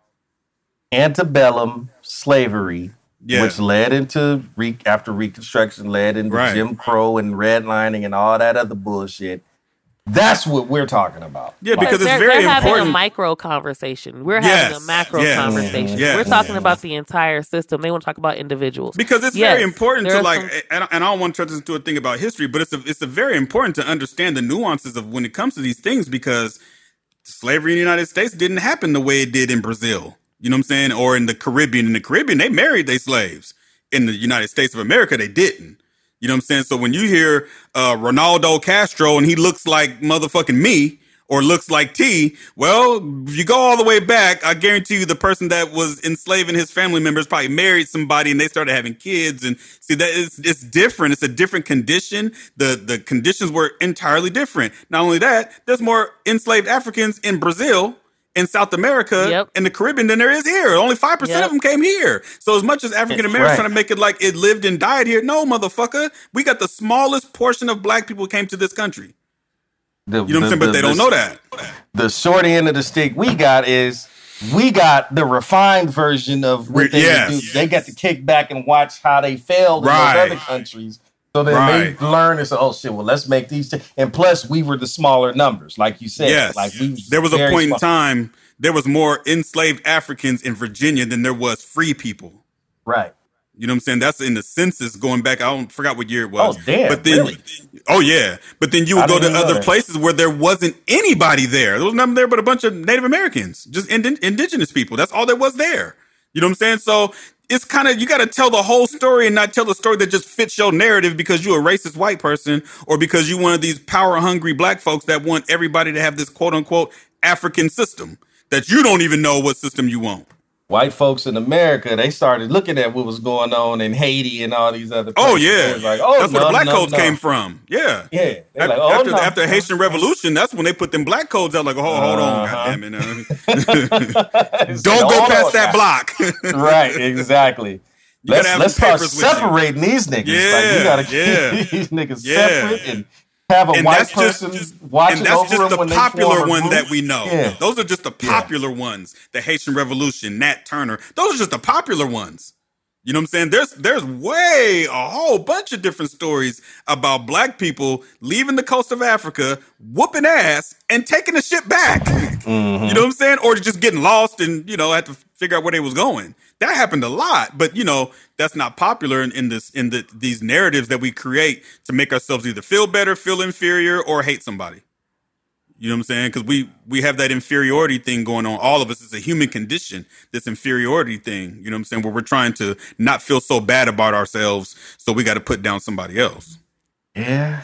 antebellum slavery, which led into after Reconstruction, led into Jim Crow and redlining and all that other bullshit. That's what we're talking about. Yeah, because it's very important. They're having a micro conversation. We're having a macro conversation. Yes. We're talking about the entire system. They want to talk about individuals. Because it's very important to and I don't want to turn this into a thing about history, but it's a very important to understand the nuances of when it comes to these things, because slavery in the United States didn't happen the way it did in Brazil. You know what I'm saying? Or in the Caribbean. In the Caribbean, they married their slaves. In the United States of America, they didn't. You know what I'm saying? So when you hear Ronaldo Castro and he looks like motherfucking me or looks like T, well, if you go all the way back, I guarantee you the person that was enslaving his family members probably married somebody and they started having kids. And see, that it's different. It's a different condition. The conditions were entirely different. Not only that, there's more enslaved Africans in Brazil, in South America, in the Caribbean than there is here. Only 5% of them came here. So as much as African Americans trying to make it like it lived and died here, no, motherfucker. We got the smallest portion of black people came to this country. You know what I'm saying? But they don't know that. The short end of the stick we got the refined version of what they do. They got to kick back and watch how they failed in those other countries. So then they learn and say, oh shit, well, let's make these. And plus, we were the smaller numbers, like you said. Yes. Like there was a point in time, there was more enslaved Africans in Virginia than there was free people. Right. You know what I'm saying? That's in the census going back. I forgot what year it was. Oh, damn. But then, really? Oh, yeah. But then you would go to other places where there wasn't anybody there. There was nothing there but a bunch of Native Americans, just indigenous people. That's all there was there. You know what I'm saying? So it's kind of, you got to tell the whole story and not tell the story that just fits your narrative because you're a racist white person or because you're one of these power hungry black folks that want everybody to have this quote unquote African system that you don't even know what system you want. white folks in America, they started looking at what was going on in Haiti and all these other places. Oh, yeah. Like, that's where the black codes came from. Yeah. Yeah. After the Haitian Revolution, that's when they put them black codes out like, hold on, goddammit. Don't go past that block. Right, exactly. Let's start separating these niggas. Yeah, like, we gotta keep these niggas separate and have a white person watching over them. And that's just the popular one that we know. Yeah. Those are just the popular ones. The Haitian Revolution, Nat Turner. Those are just the popular ones. You know what I'm saying? There's way a whole bunch of different stories about black people leaving the coast of Africa, whooping ass, and taking the shit back. Mm-hmm. You know what I'm saying? Or just getting lost and, had to figure out where they was going. That happened a lot, but that's not popular in these narratives that we create to make ourselves either feel better, feel inferior, or hate somebody. You know what I'm saying? Because we have that inferiority thing going on. All of us, it's a human condition, this inferiority thing. You know what I'm saying? Where we're trying to not feel so bad about ourselves, so we got to put down somebody else. Yeah.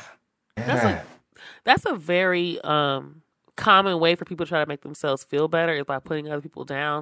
That's a very common way for people to try to make themselves feel better is by putting other people down,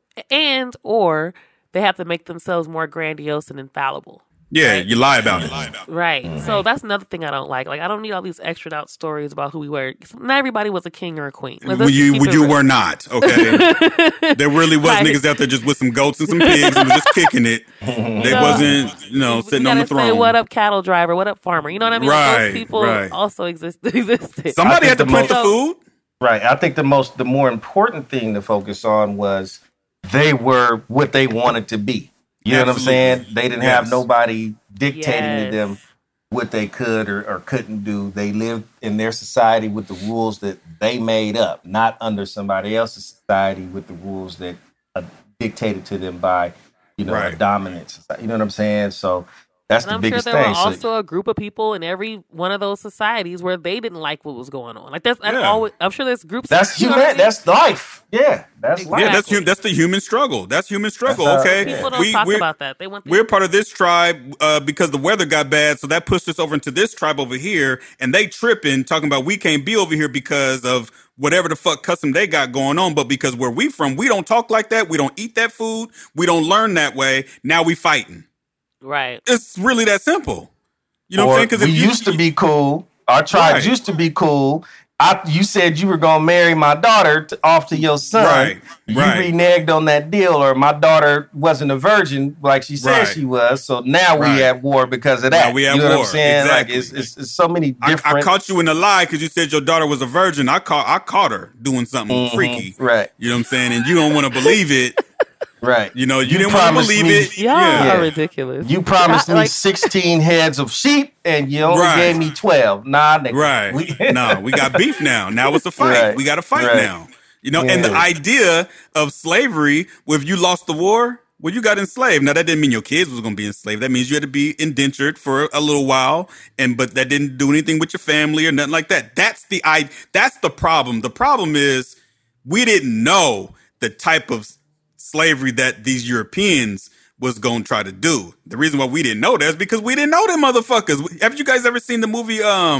or they have to make themselves more grandiose and infallible. Yeah, right? You lie about it. Right. Mm-hmm. So that's another thing I don't like. Like, I don't need all these extra out stories about who we were. Not everybody was a king or a queen. You were not, okay? There really was niggas out there just with some goats and some pigs and was just kicking it. They wasn't, sitting on the throne. Say, what up, cattle driver? What up, farmer? You know what I mean? Right, those people also existed. Somebody had to plant the food. Right. I think the more important thing to focus on was they were what they wanted to be. You know what I'm saying? They didn't have nobody dictating to them what they could or couldn't do. They lived in their society with the rules that they made up, not under somebody else's society with the rules that are dictated to them by, a dominant society. You know what I'm saying? So that's the biggest thing. I'm sure there were also a group of people in every one of those societies where they didn't like what was going on. Like I'm sure there's groups. That's human. That's life. Yeah, that's life. Yeah, that's the human struggle. That's human struggle. Okay, people don't talk about that. We're part of this tribe because the weather got bad, so that pushed us over into this tribe over here, and they tripping, talking about we can't be over here because of whatever the fuck custom they got going on. But because where we from, we don't talk like that. We don't eat that food. We don't learn that way. Now we fighting. Right. It's really that simple. You know what I'm saying? Because we used to be cool. Our tribes used to be cool. You said you were going to marry my daughter off to your son. Right. You reneged on that deal, or my daughter wasn't a virgin like she said she was. So now we at war because of that. Now we at war. What I'm saying? Exactly. Like it's so many different. I caught you in a lie because you said your daughter was a virgin. I caught her doing something freaky. Right. You know what I'm saying? And you don't want to believe it. Right. You didn't want to believe it. Y'all are ridiculous. You promised me 16 heads of sheep and you only gave me 12. Nah, nigga. Right. We got beef now. Now it's a fight. Right. We got to fight now. And the idea of slavery, if you lost the war, well, you got enslaved. Now, that didn't mean your kids was going to be enslaved. That means you had to be indentured for a little while, but that didn't do anything with your family or nothing like that. That's the problem. The problem is we didn't know the type of slavery that these Europeans was going to try to do. The reason why we didn't know that is because we didn't know them motherfuckers. Have you guys ever seen the movie,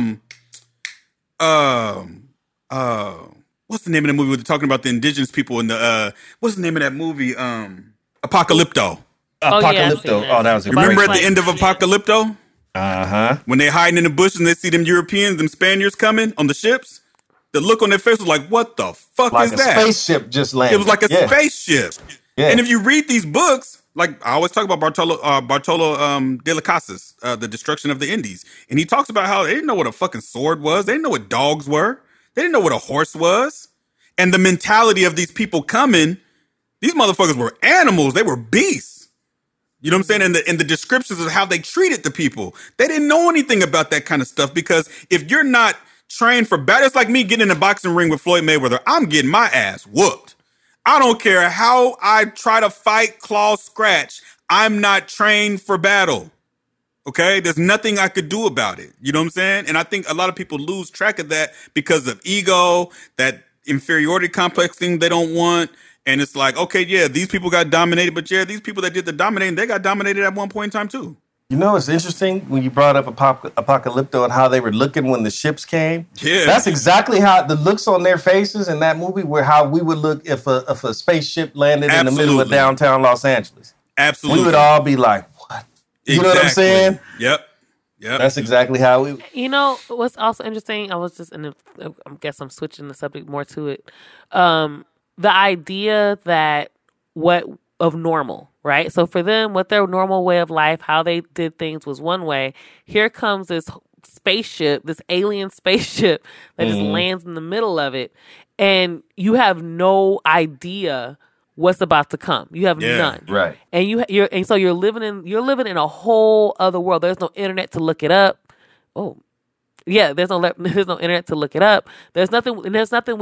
what's the name of the movie where they're talking about the indigenous people in the, what's the name of that movie? Apocalypto. Apocalypto. Oh, that was a great Remember at the end of Apocalypto? Uh-huh. When they hiding in the bushes and they see them Europeans, them Spaniards coming on the ships? The look on their face was like, what the fuck is that? Like a spaceship just landed. It was like a spaceship. Yeah. And if you read these books, like I always talk about Bartolo de las Casas, The Destruction of the Indies. And he talks about how they didn't know what a fucking sword was. They didn't know what dogs were. They didn't know what a horse was. And the mentality of these people coming, these motherfuckers were animals. They were beasts. You know what I'm saying? And the descriptions of how they treated the people. They didn't know anything about that kind of stuff because if you're not trained for battle, it's like me getting in a boxing ring with Floyd Mayweather. I'm getting my ass whooped. I don't care how I try to fight, claw, scratch. I'm not trained for battle. Okay? There's nothing I could do about it. You know what I'm saying? And I think a lot of people lose track of that because of ego, that inferiority complex thing they don't want. And it's like, okay, yeah, these people got dominated, but yeah, these people that did the dominating, they got dominated at one point in time too. You know, it's interesting when you brought up Apocalypto and how they were looking when the ships came. Yeah. That's exactly how the looks on their faces in that movie were how we would look if a spaceship landed in the middle of downtown Los Angeles. Absolutely. We would all be like, what? You know what I'm saying? Yep. That's exactly how we... You know, what's also interesting, I guess I'm switching the subject more to it. The idea that of normal, right? So for them, what their normal way of life, how they did things was one way. Here comes this spaceship, this alien spaceship that just lands in the middle of it, and you have no idea what's about to come. You have none, right? And so you're living in a whole other world. There's no internet to look it up. Oh, yeah, there's no internet to look it up. There's nothing we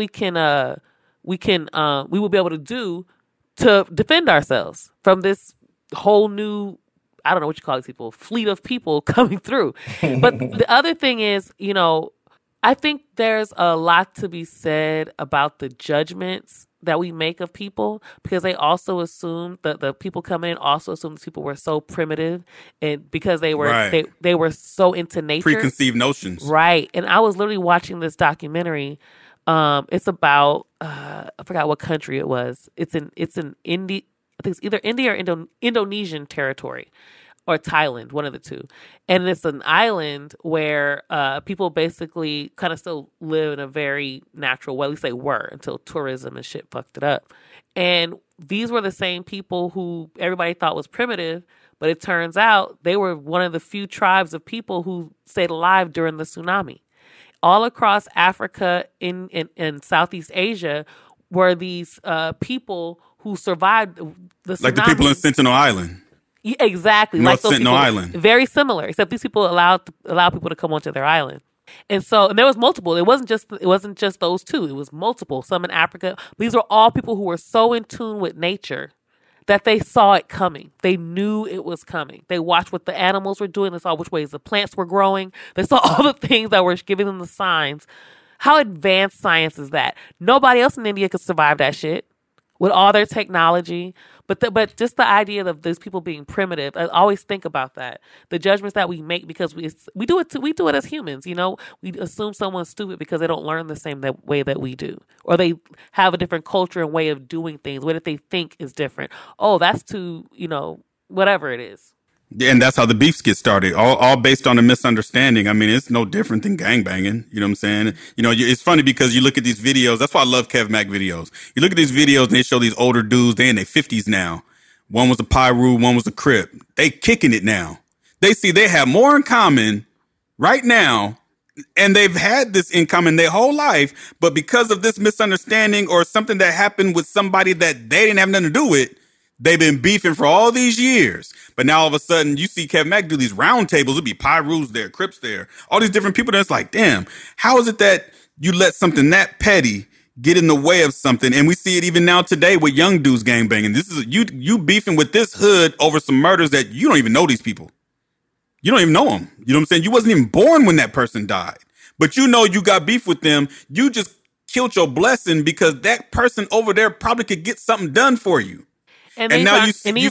will be able to do to defend ourselves from this whole new, I don't know what you call these people, fleet of people coming through. But the other thing is, you know, I think there's a lot to be said about the judgments that we make of people, because they also assume that the people coming in also assume that people were so primitive, and because they were they were so into nature, preconceived notions, right? And I was literally watching this documentary. It's about I forgot what country it was. It's in India. I think it's either India or Indonesian territory, or Thailand, one of the two. And it's an island where people basically kind of still live in a very natural way. At least they were, until tourism and shit fucked it up. And these were the same people who everybody thought was primitive, but it turns out they were one of the few tribes of people who stayed alive during the tsunami. All across Africa and Southeast Asia were these people who survived the tsunami. Like the people in Sentinel Island. Yeah, exactly. North like those Sentinel people, Island. Very similar, except these people allow people to come onto their island. And there was multiple. It wasn't just those two. It was multiple. Some in Africa. These were all people who were so in tune with nature that they saw it coming. They knew it was coming. They watched what the animals were doing. They saw which ways the plants were growing. They saw all the things that were giving them the signs. How advanced science is that? Nobody else in India could survive that shit with all their technology. But just the idea of these people being primitive, I always think about that. The judgments that we make because we do it as humans, you know. We assume someone's stupid because they don't learn the same way that we do, or they have a different culture and way of doing things. What if they think is different? Oh, that's too, you know, whatever it is. Yeah, and that's how the beefs get started, all based on a misunderstanding. I mean, it's no different than gangbanging. You know what I'm saying? You know, it's funny because you look at these videos. That's why I love Kev Mack videos. You look at these videos and they show these older dudes. They in their 50s now. One was a Pyru, one was a Crip. They kicking it now. They see they have more in common right now, and they've had this in common their whole life. But because of this misunderstanding or something that happened with somebody that they didn't have nothing to do with, they've been beefing for all these years. But now all of a sudden you see Kevin Mack do these round tables. It'd be Pyrus there, Crips there, all these different people. That's like, damn, how is it that you let something that petty get in the way of something? And we see it even now today with young dudes gangbanging. This is you beefing with this hood over some murders that you don't even know these people. You don't even know them. You know what I'm saying? You wasn't even born when that person died, but you know you got beef with them. You just killed your blessing because that person over there probably could get something done for you. And now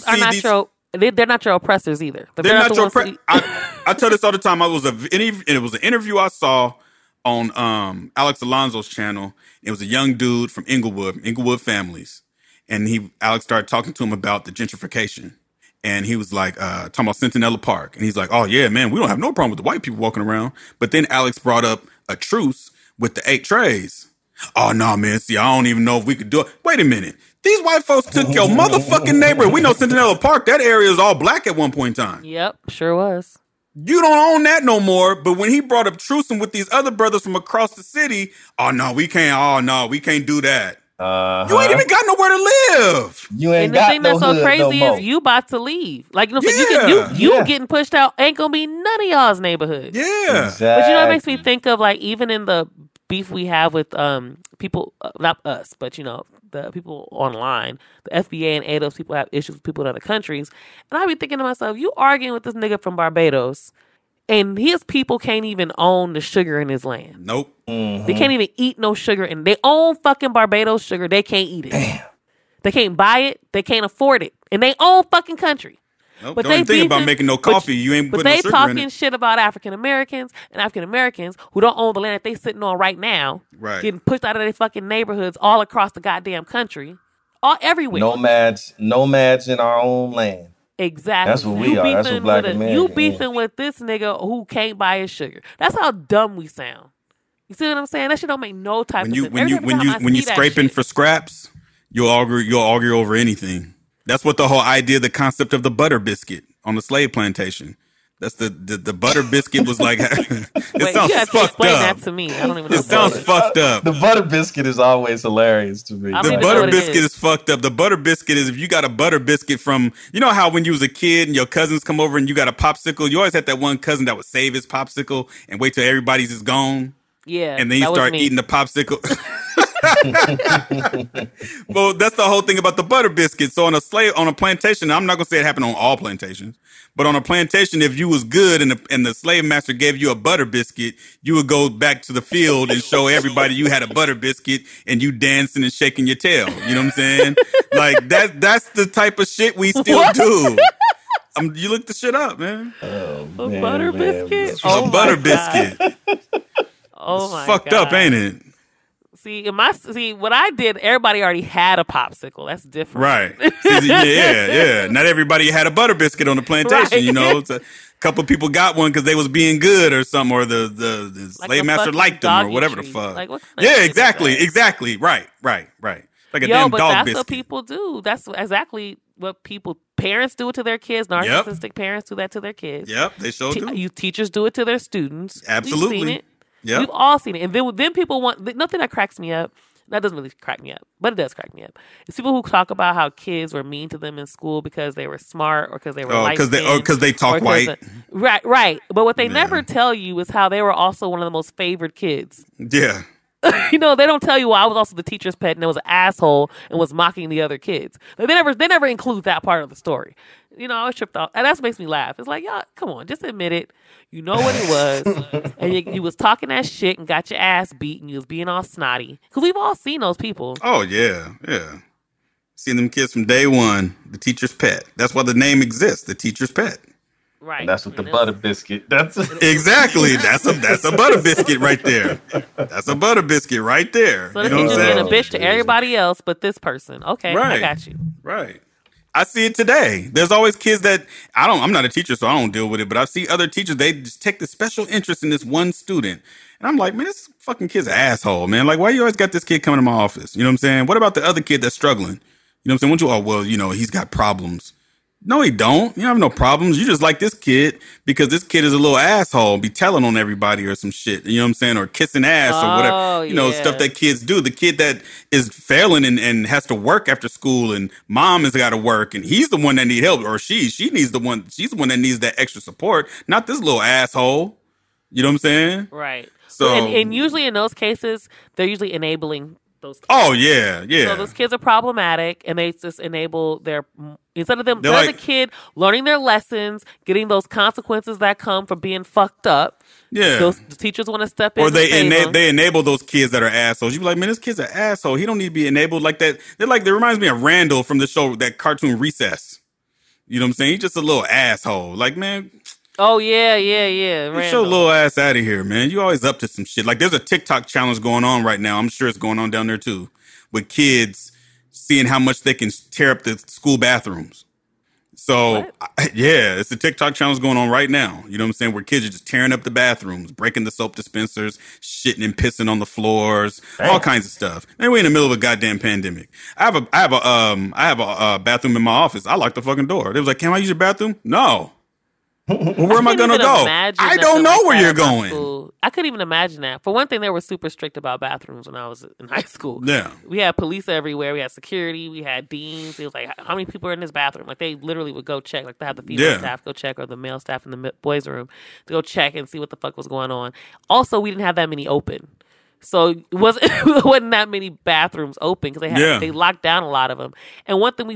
they're not your oppressors either. They're not your oppressors. I tell this all the time. It was an interview I saw on Alex Alonso's channel. It was a young dude from Inglewood families. And Alex started talking to him about the gentrification. And he was like, talking about Centinela Park. And he's like, oh yeah, man, we don't have no problem with the white people walking around. But then Alex brought up a truce with the 8 trays. Oh no, man, see, I don't even know if we could do it. Wait a minute. These white folks took your motherfucking neighborhood. We know Centinela Park, that area is all black at one point in time. Yep, sure was. You don't own that no more. But when he brought up trucing with these other brothers from across the city, oh no, we can't do that. You ain't even got nowhere to live. You ain't and the got thing no that's so hood crazy no more. is you about to leave. Like, you know, you getting pushed out ain't gonna be none of y'all's neighborhood. Yeah. Exactly. But you know, it makes me think of, like, even in the beef we have with people, not us, but you know, the people online, the FBA and ADOS people have issues with people in other countries. And I be thinking to myself, you arguing with this nigga from Barbados and his people can't even own the sugar in his land. Nope. Mm-hmm. They can't even eat no sugar, and they own fucking Barbados sugar. They can't eat it. Damn. They can't buy it. They can't afford it. In their own fucking country. Nope. But don't think about making no coffee. You ain't putting no sugar in it. But they talking shit about African Americans who don't own the land that they sitting on right now. Right. Getting pushed out of their fucking neighborhoods all across the goddamn country. All everywhere. Nomads in our own land. Exactly. That's what we are. That's what Black Americans. You beefing with this nigga who can't buy his sugar. That's how dumb we sound. You see what I'm saying? That shit don't make no type of sense. When you scraping for scraps, you'll argue over anything. That's what the whole idea, the concept of the butter biscuit on the slave plantation. That's the butter biscuit was like. It sounds fucked up. That to me. I don't even know. It sounds fucked up. The butter biscuit is always hilarious to me. The butter biscuit is fucked up. The butter biscuit is if you got a butter biscuit from, you know how when you was a kid and your cousins come over and you got a popsicle, you always had that one cousin that would save his popsicle and wait till everybody's is gone. Yeah, and then you start eating the popsicle. Well, that's the whole thing about the butter biscuit. So on a plantation, I'm not gonna say it happened on all plantations, but on a plantation, if you was good and the slave master gave you a butter biscuit, you would go back to the field and show everybody you had a butter biscuit and you dancing and shaking your tail. You know what I'm saying? Like that's the type of shit we still do. You look the shit up, man. A butter biscuit. A butter biscuit. Oh my fucked God. up, ain't it? See, what I did, everybody already had a popsicle. That's different. Right. Yeah. Not everybody had a butter biscuit on the plantation, right. You know. It's a couple people got one because they was being good or something, or the slave master liked them or whatever the fuck. Like, what exactly. Right. Like a damn but dog that's biscuit. What people do. That's exactly what parents do it to their kids. Narcissistic parents do that to their kids. Yep, they sure do. You teachers do it to their students. Absolutely. We've seen it. Yep. We've all seen it. And then people want, nothing that cracks me up, that doesn't really crack me up, but it does crack me up. It's people who talk about how kids were mean to them in school because they were smart or because they were because they talk white. Right. But what they never tell you is how they were also one of the most favored kids. Yeah. You know, they don't tell you, well, I was also the teacher's pet and I was an asshole and was mocking the other kids. Like, they never include that part of the story. You know, I was tripped off. And that makes me laugh. It's like, y'all, come on, just admit it. You know what it was. And you was talking that shit and got your ass beat and you was being all snotty. Because we've all seen those people. Oh, yeah. Seen them kids from day one, the teacher's pet. That's why the name exists, the teacher's pet. Right. And that's what the butter biscuit. That's exactly. That's a butter biscuit right there. That's a butter biscuit right there. So the teacher's being a bitch to everybody else but this person. Okay, right. I got you. Right. I see it today. There's always kids that I'm not a teacher, so I don't deal with it, but I see other teachers, they just take the special interest in this one student. And I'm like, man, this fucking kid's an asshole, man. Like, why you always got this kid coming to my office? You know what I'm saying? What about the other kid that's struggling? You know what I'm saying? He's got problems. No, he don't. You have no problems. You just like this kid because this kid is a little asshole, be telling on everybody or some shit. You know what I'm saying? Or kissing ass or whatever. You know, stuff that kids do. The kid that is failing and has to work after school and mom has got to work and he's the one that needs help or she's the one that needs that extra support, not this little asshole. You know what I'm saying? Right. So, and usually in those cases, they're usually enabling those kids. Oh, yeah. So those kids are problematic and they just enable instead of the kid learning their lessons, getting those consequences that come from being fucked up. Yeah. The teachers want to step in. Or they enable those kids that are assholes. You be like, man, this kid's an asshole. He don't need to be enabled like that. That reminds me of Randall from the show, that cartoon Recess. You know what I'm saying? He's just a little asshole. Like, man. Oh, yeah. Get your little ass out of here, man. You always up to some shit. Like, there's a TikTok challenge going on right now. I'm sure it's going on down there, too. With kids seeing how much they can tear up the school bathrooms. So, it's a TikTok challenge going on right now. You know what I'm saying? Where kids are just tearing up the bathrooms, breaking the soap dispensers, shitting and pissing on the floors, all kinds of stuff. And we're in the middle of a goddamn pandemic. I have a bathroom in my office. I locked the fucking door. They was like, "Can I use your bathroom?" No. Well, where am I going to go? I don't know where you're going. I couldn't even imagine that. For one thing, they were super strict about bathrooms when I was in high school. Yeah. We had police everywhere. We had security. We had deans. It was like, how many people are in this bathroom? Like, they literally would go check. Like, they had the female staff go check or the male staff in the boys' room to go check and see what the fuck was going on. Also, we didn't have that many open. So it wasn't that many bathrooms open because they locked down a lot of them. And one thing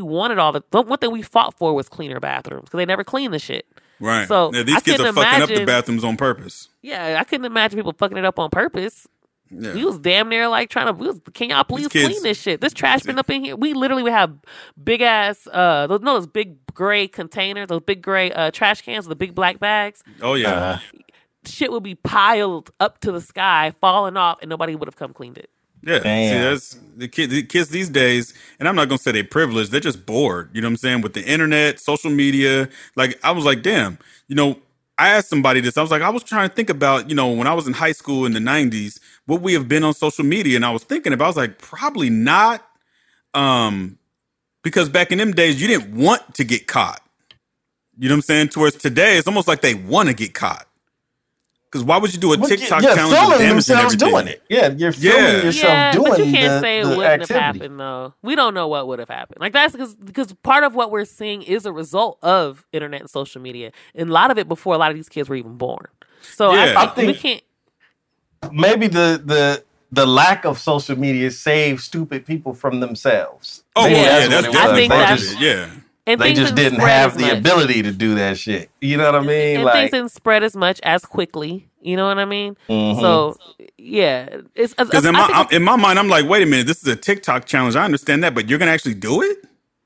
we fought for was cleaner bathrooms because they never cleaned the shit. Right. So these kids are fucking up the bathrooms on purpose. Yeah, I couldn't imagine people fucking it up on purpose. Yeah. We was damn near like trying to. Can y'all please clean this shit? This trash been up in here. We literally would have big ass. Those big gray containers, those big gray trash cans with the big black bags. Oh yeah. Shit would be piled up to the sky, falling off, and nobody would have come cleaned it. Yeah, see, that's the kids these days, and I'm not gonna say they're privileged. They're just bored. You know what I'm saying? With the internet, social media. Like I was like, damn. I asked somebody this. I was like, I was trying to think about, when I was in high school in the 90s, what we have been on social media, and I was thinking about. I was like, probably not, because back in them days, you didn't want to get caught. You know what I'm saying? Towards today, it's almost like they want to get caught. Because why would you do a TikTok challenge with themselves doing it? Yeah, you're filming yourself doing it. But you can't say it wouldn't have happened, though. We don't know what would have happened. Like that's because part of what we're seeing is a result of internet and social media, and a lot of it before a lot of these kids were even born. So I think we can't. Maybe the lack of social media saves stupid people from themselves. Oh yeah, that's definitely part of it. Yeah. And they just didn't have the ability to do that shit. You know what I mean? And things didn't spread as much as quickly. You know what I mean? Mm-hmm. So, yeah. Because in my mind, I'm like, wait a minute, this is a TikTok challenge. I understand that, but you're going to actually do it?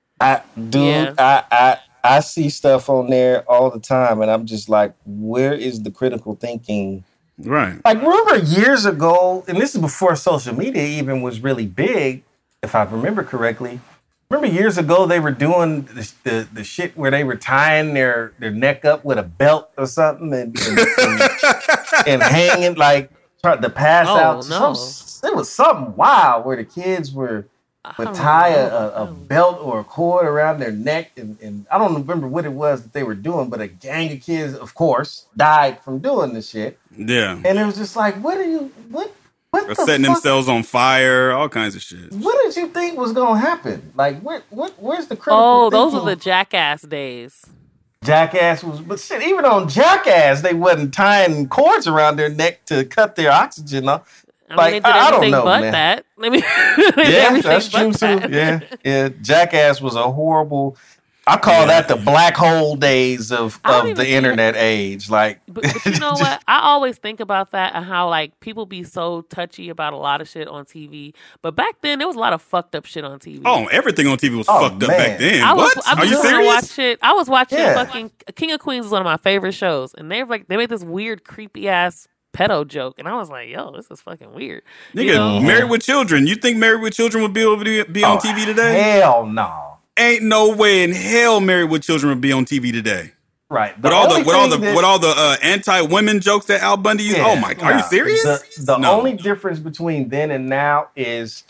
I see stuff on there all the time, and I'm just like, where is the critical thinking? Right. Like, remember years ago, and this is before social media even was really big, if I remember correctly. Remember years ago they were doing the shit where they were tying their neck up with a belt or something and hanging like trying to pass out. No. It was something wild where the kids would tie a belt or a cord around their neck and I don't remember what it was that they were doing, but a gang of kids, of course, died from doing this shit. Yeah. And it was just like, what or setting themselves on fire, all kinds of shit. What did you think was gonna happen? Like, where's the critical? Oh, those are the Jackass days. Jackass was, but shit, even on Jackass, they wasn't tying cords around their neck to cut their oxygen off. I don't know, man. That. Yeah, that's true too. Yeah. Jackass was a horrible. I call that the black hole days of the internet age. Like, but you know what? I always think about that and how like people be so touchy about a lot of shit on TV. But back then, there was a lot of fucked up shit on TV. Oh, everything on TV was fucked up back then. Are you serious? I was watching fucking King of Queens is one of my favorite shows, and they made this weird, creepy ass pedo joke, and I was like, "Yo, this is fucking weird." Nigga, Married with Children. You think Married with Children would be able to be on TV today? Hell no. Ain't no way in hell Married with Children would be on TV today. Right. With all the anti-women jokes that Al Bundy used. Oh my God. Are you serious? The only difference between then and now is,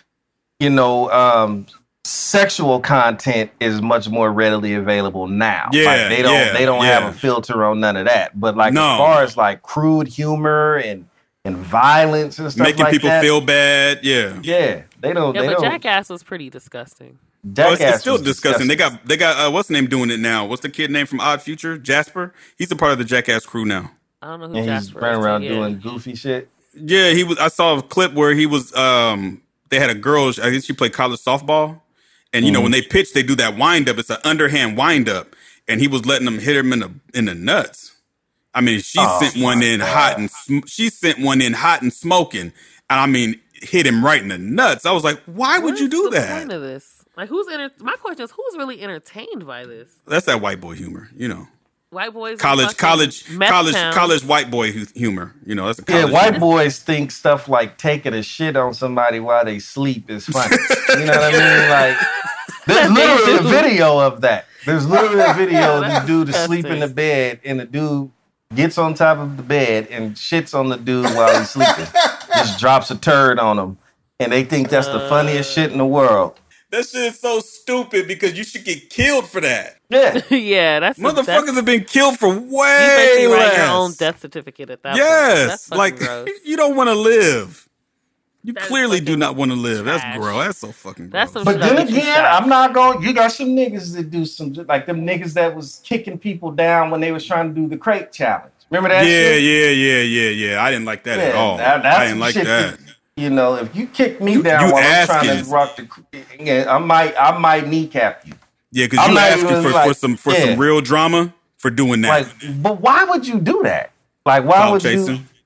sexual content is much more readily available now. Yeah. Like they don't have a filter on none of that. But as far as like crude humor and violence and stuff making like people that, feel bad. Yeah. Yeah. They don't. But Jackass was pretty disgusting. It's still disgusting. They got what's the name doing it now? What's the kid name from Odd Future? Jasper. He's a part of the Jackass crew now. I don't know who Jasper is. He's running around doing goofy shit. Yeah, he was. I saw a clip where he was. They had a girl. I guess she played college softball, and when they pitch, they do that wind up. It's an underhand wind up, and he was letting them hit him in the nuts. I mean, she sent one in hot and smoking, and I mean, hit him right in the nuts. I was like, why would you do that? What's the point of this? Like, my question is, who's really entertained by this? That's that white boy humor, White boys, college white boy humor. That's a college white humor. Boys think stuff like taking a shit on somebody while they sleep is funny. You know what I mean? Like, there's literally a video of that. There's literally a video of the dude asleep in the bed, and the dude gets on top of the bed and shits on the dude while he's sleeping. Just drops a turd on him, and they think that's the funniest shit in the world. That shit is so stupid because you should get killed for that. Yeah. Yeah, motherfuckers have been killed for way you basically less. Write your own death certificate at that point. Yes. That's gross. You don't want to live. You clearly do not want to live. Trash. That's gross. That's so fucking gross. But then again, I'm not going. You got some niggas that do some, like them niggas that was kicking people down when they was trying to do the crate challenge. Remember that shit? Yeah. I didn't like that at all. I didn't like that. If you kick me down while I'm trying to rock I might kneecap you. Yeah, because you asking for some real drama for doing that. But why would you do that? Like, why would you?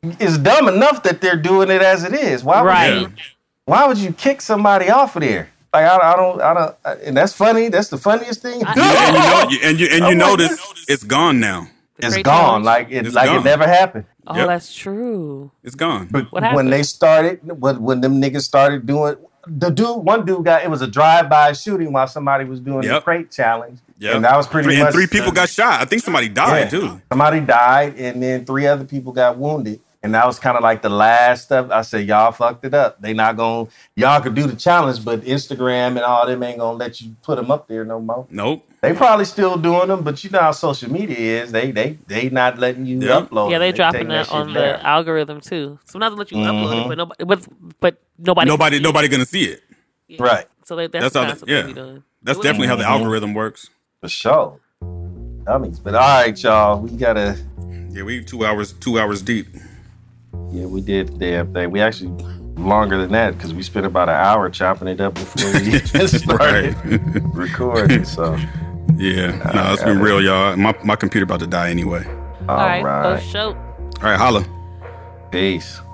it's dumb enough that they're doing it as it is. Why would you kick somebody off of there? Like I don't, and that's funny. That's the funniest thing. And you notice it's gone now. It's gone. Like it never happened. Oh, that's true. It's gone. But when they started, when them niggas started doing, one dude it was a drive-by shooting while somebody was doing the crate challenge. Yeah, and that was pretty much. And 3 people got shot. I think somebody died too. Somebody died, and then 3 other people got wounded. And that was kind of like the last stuff. I said, y'all fucked it up. Y'all could do the challenge, but Instagram and all them ain't gonna let you put them up there no more. Nope. They probably still doing them, but you know how social media is. They not letting you upload. Yeah, they dropping that on the algorithm too. Sometimes they let you upload it, but nobody gonna see it. Yeah. Right. So that's how they be doing. That's definitely how the algorithm works. For sure. Dummies. But all right, y'all, we gotta. Yeah, we 2 hours deep. Yeah, we did the damn thing. We actually longer than that because we spent about an hour chopping it up before we started recording. So yeah, it's been real, y'all. My computer about to die anyway. All right. Show. All right, holla. Peace.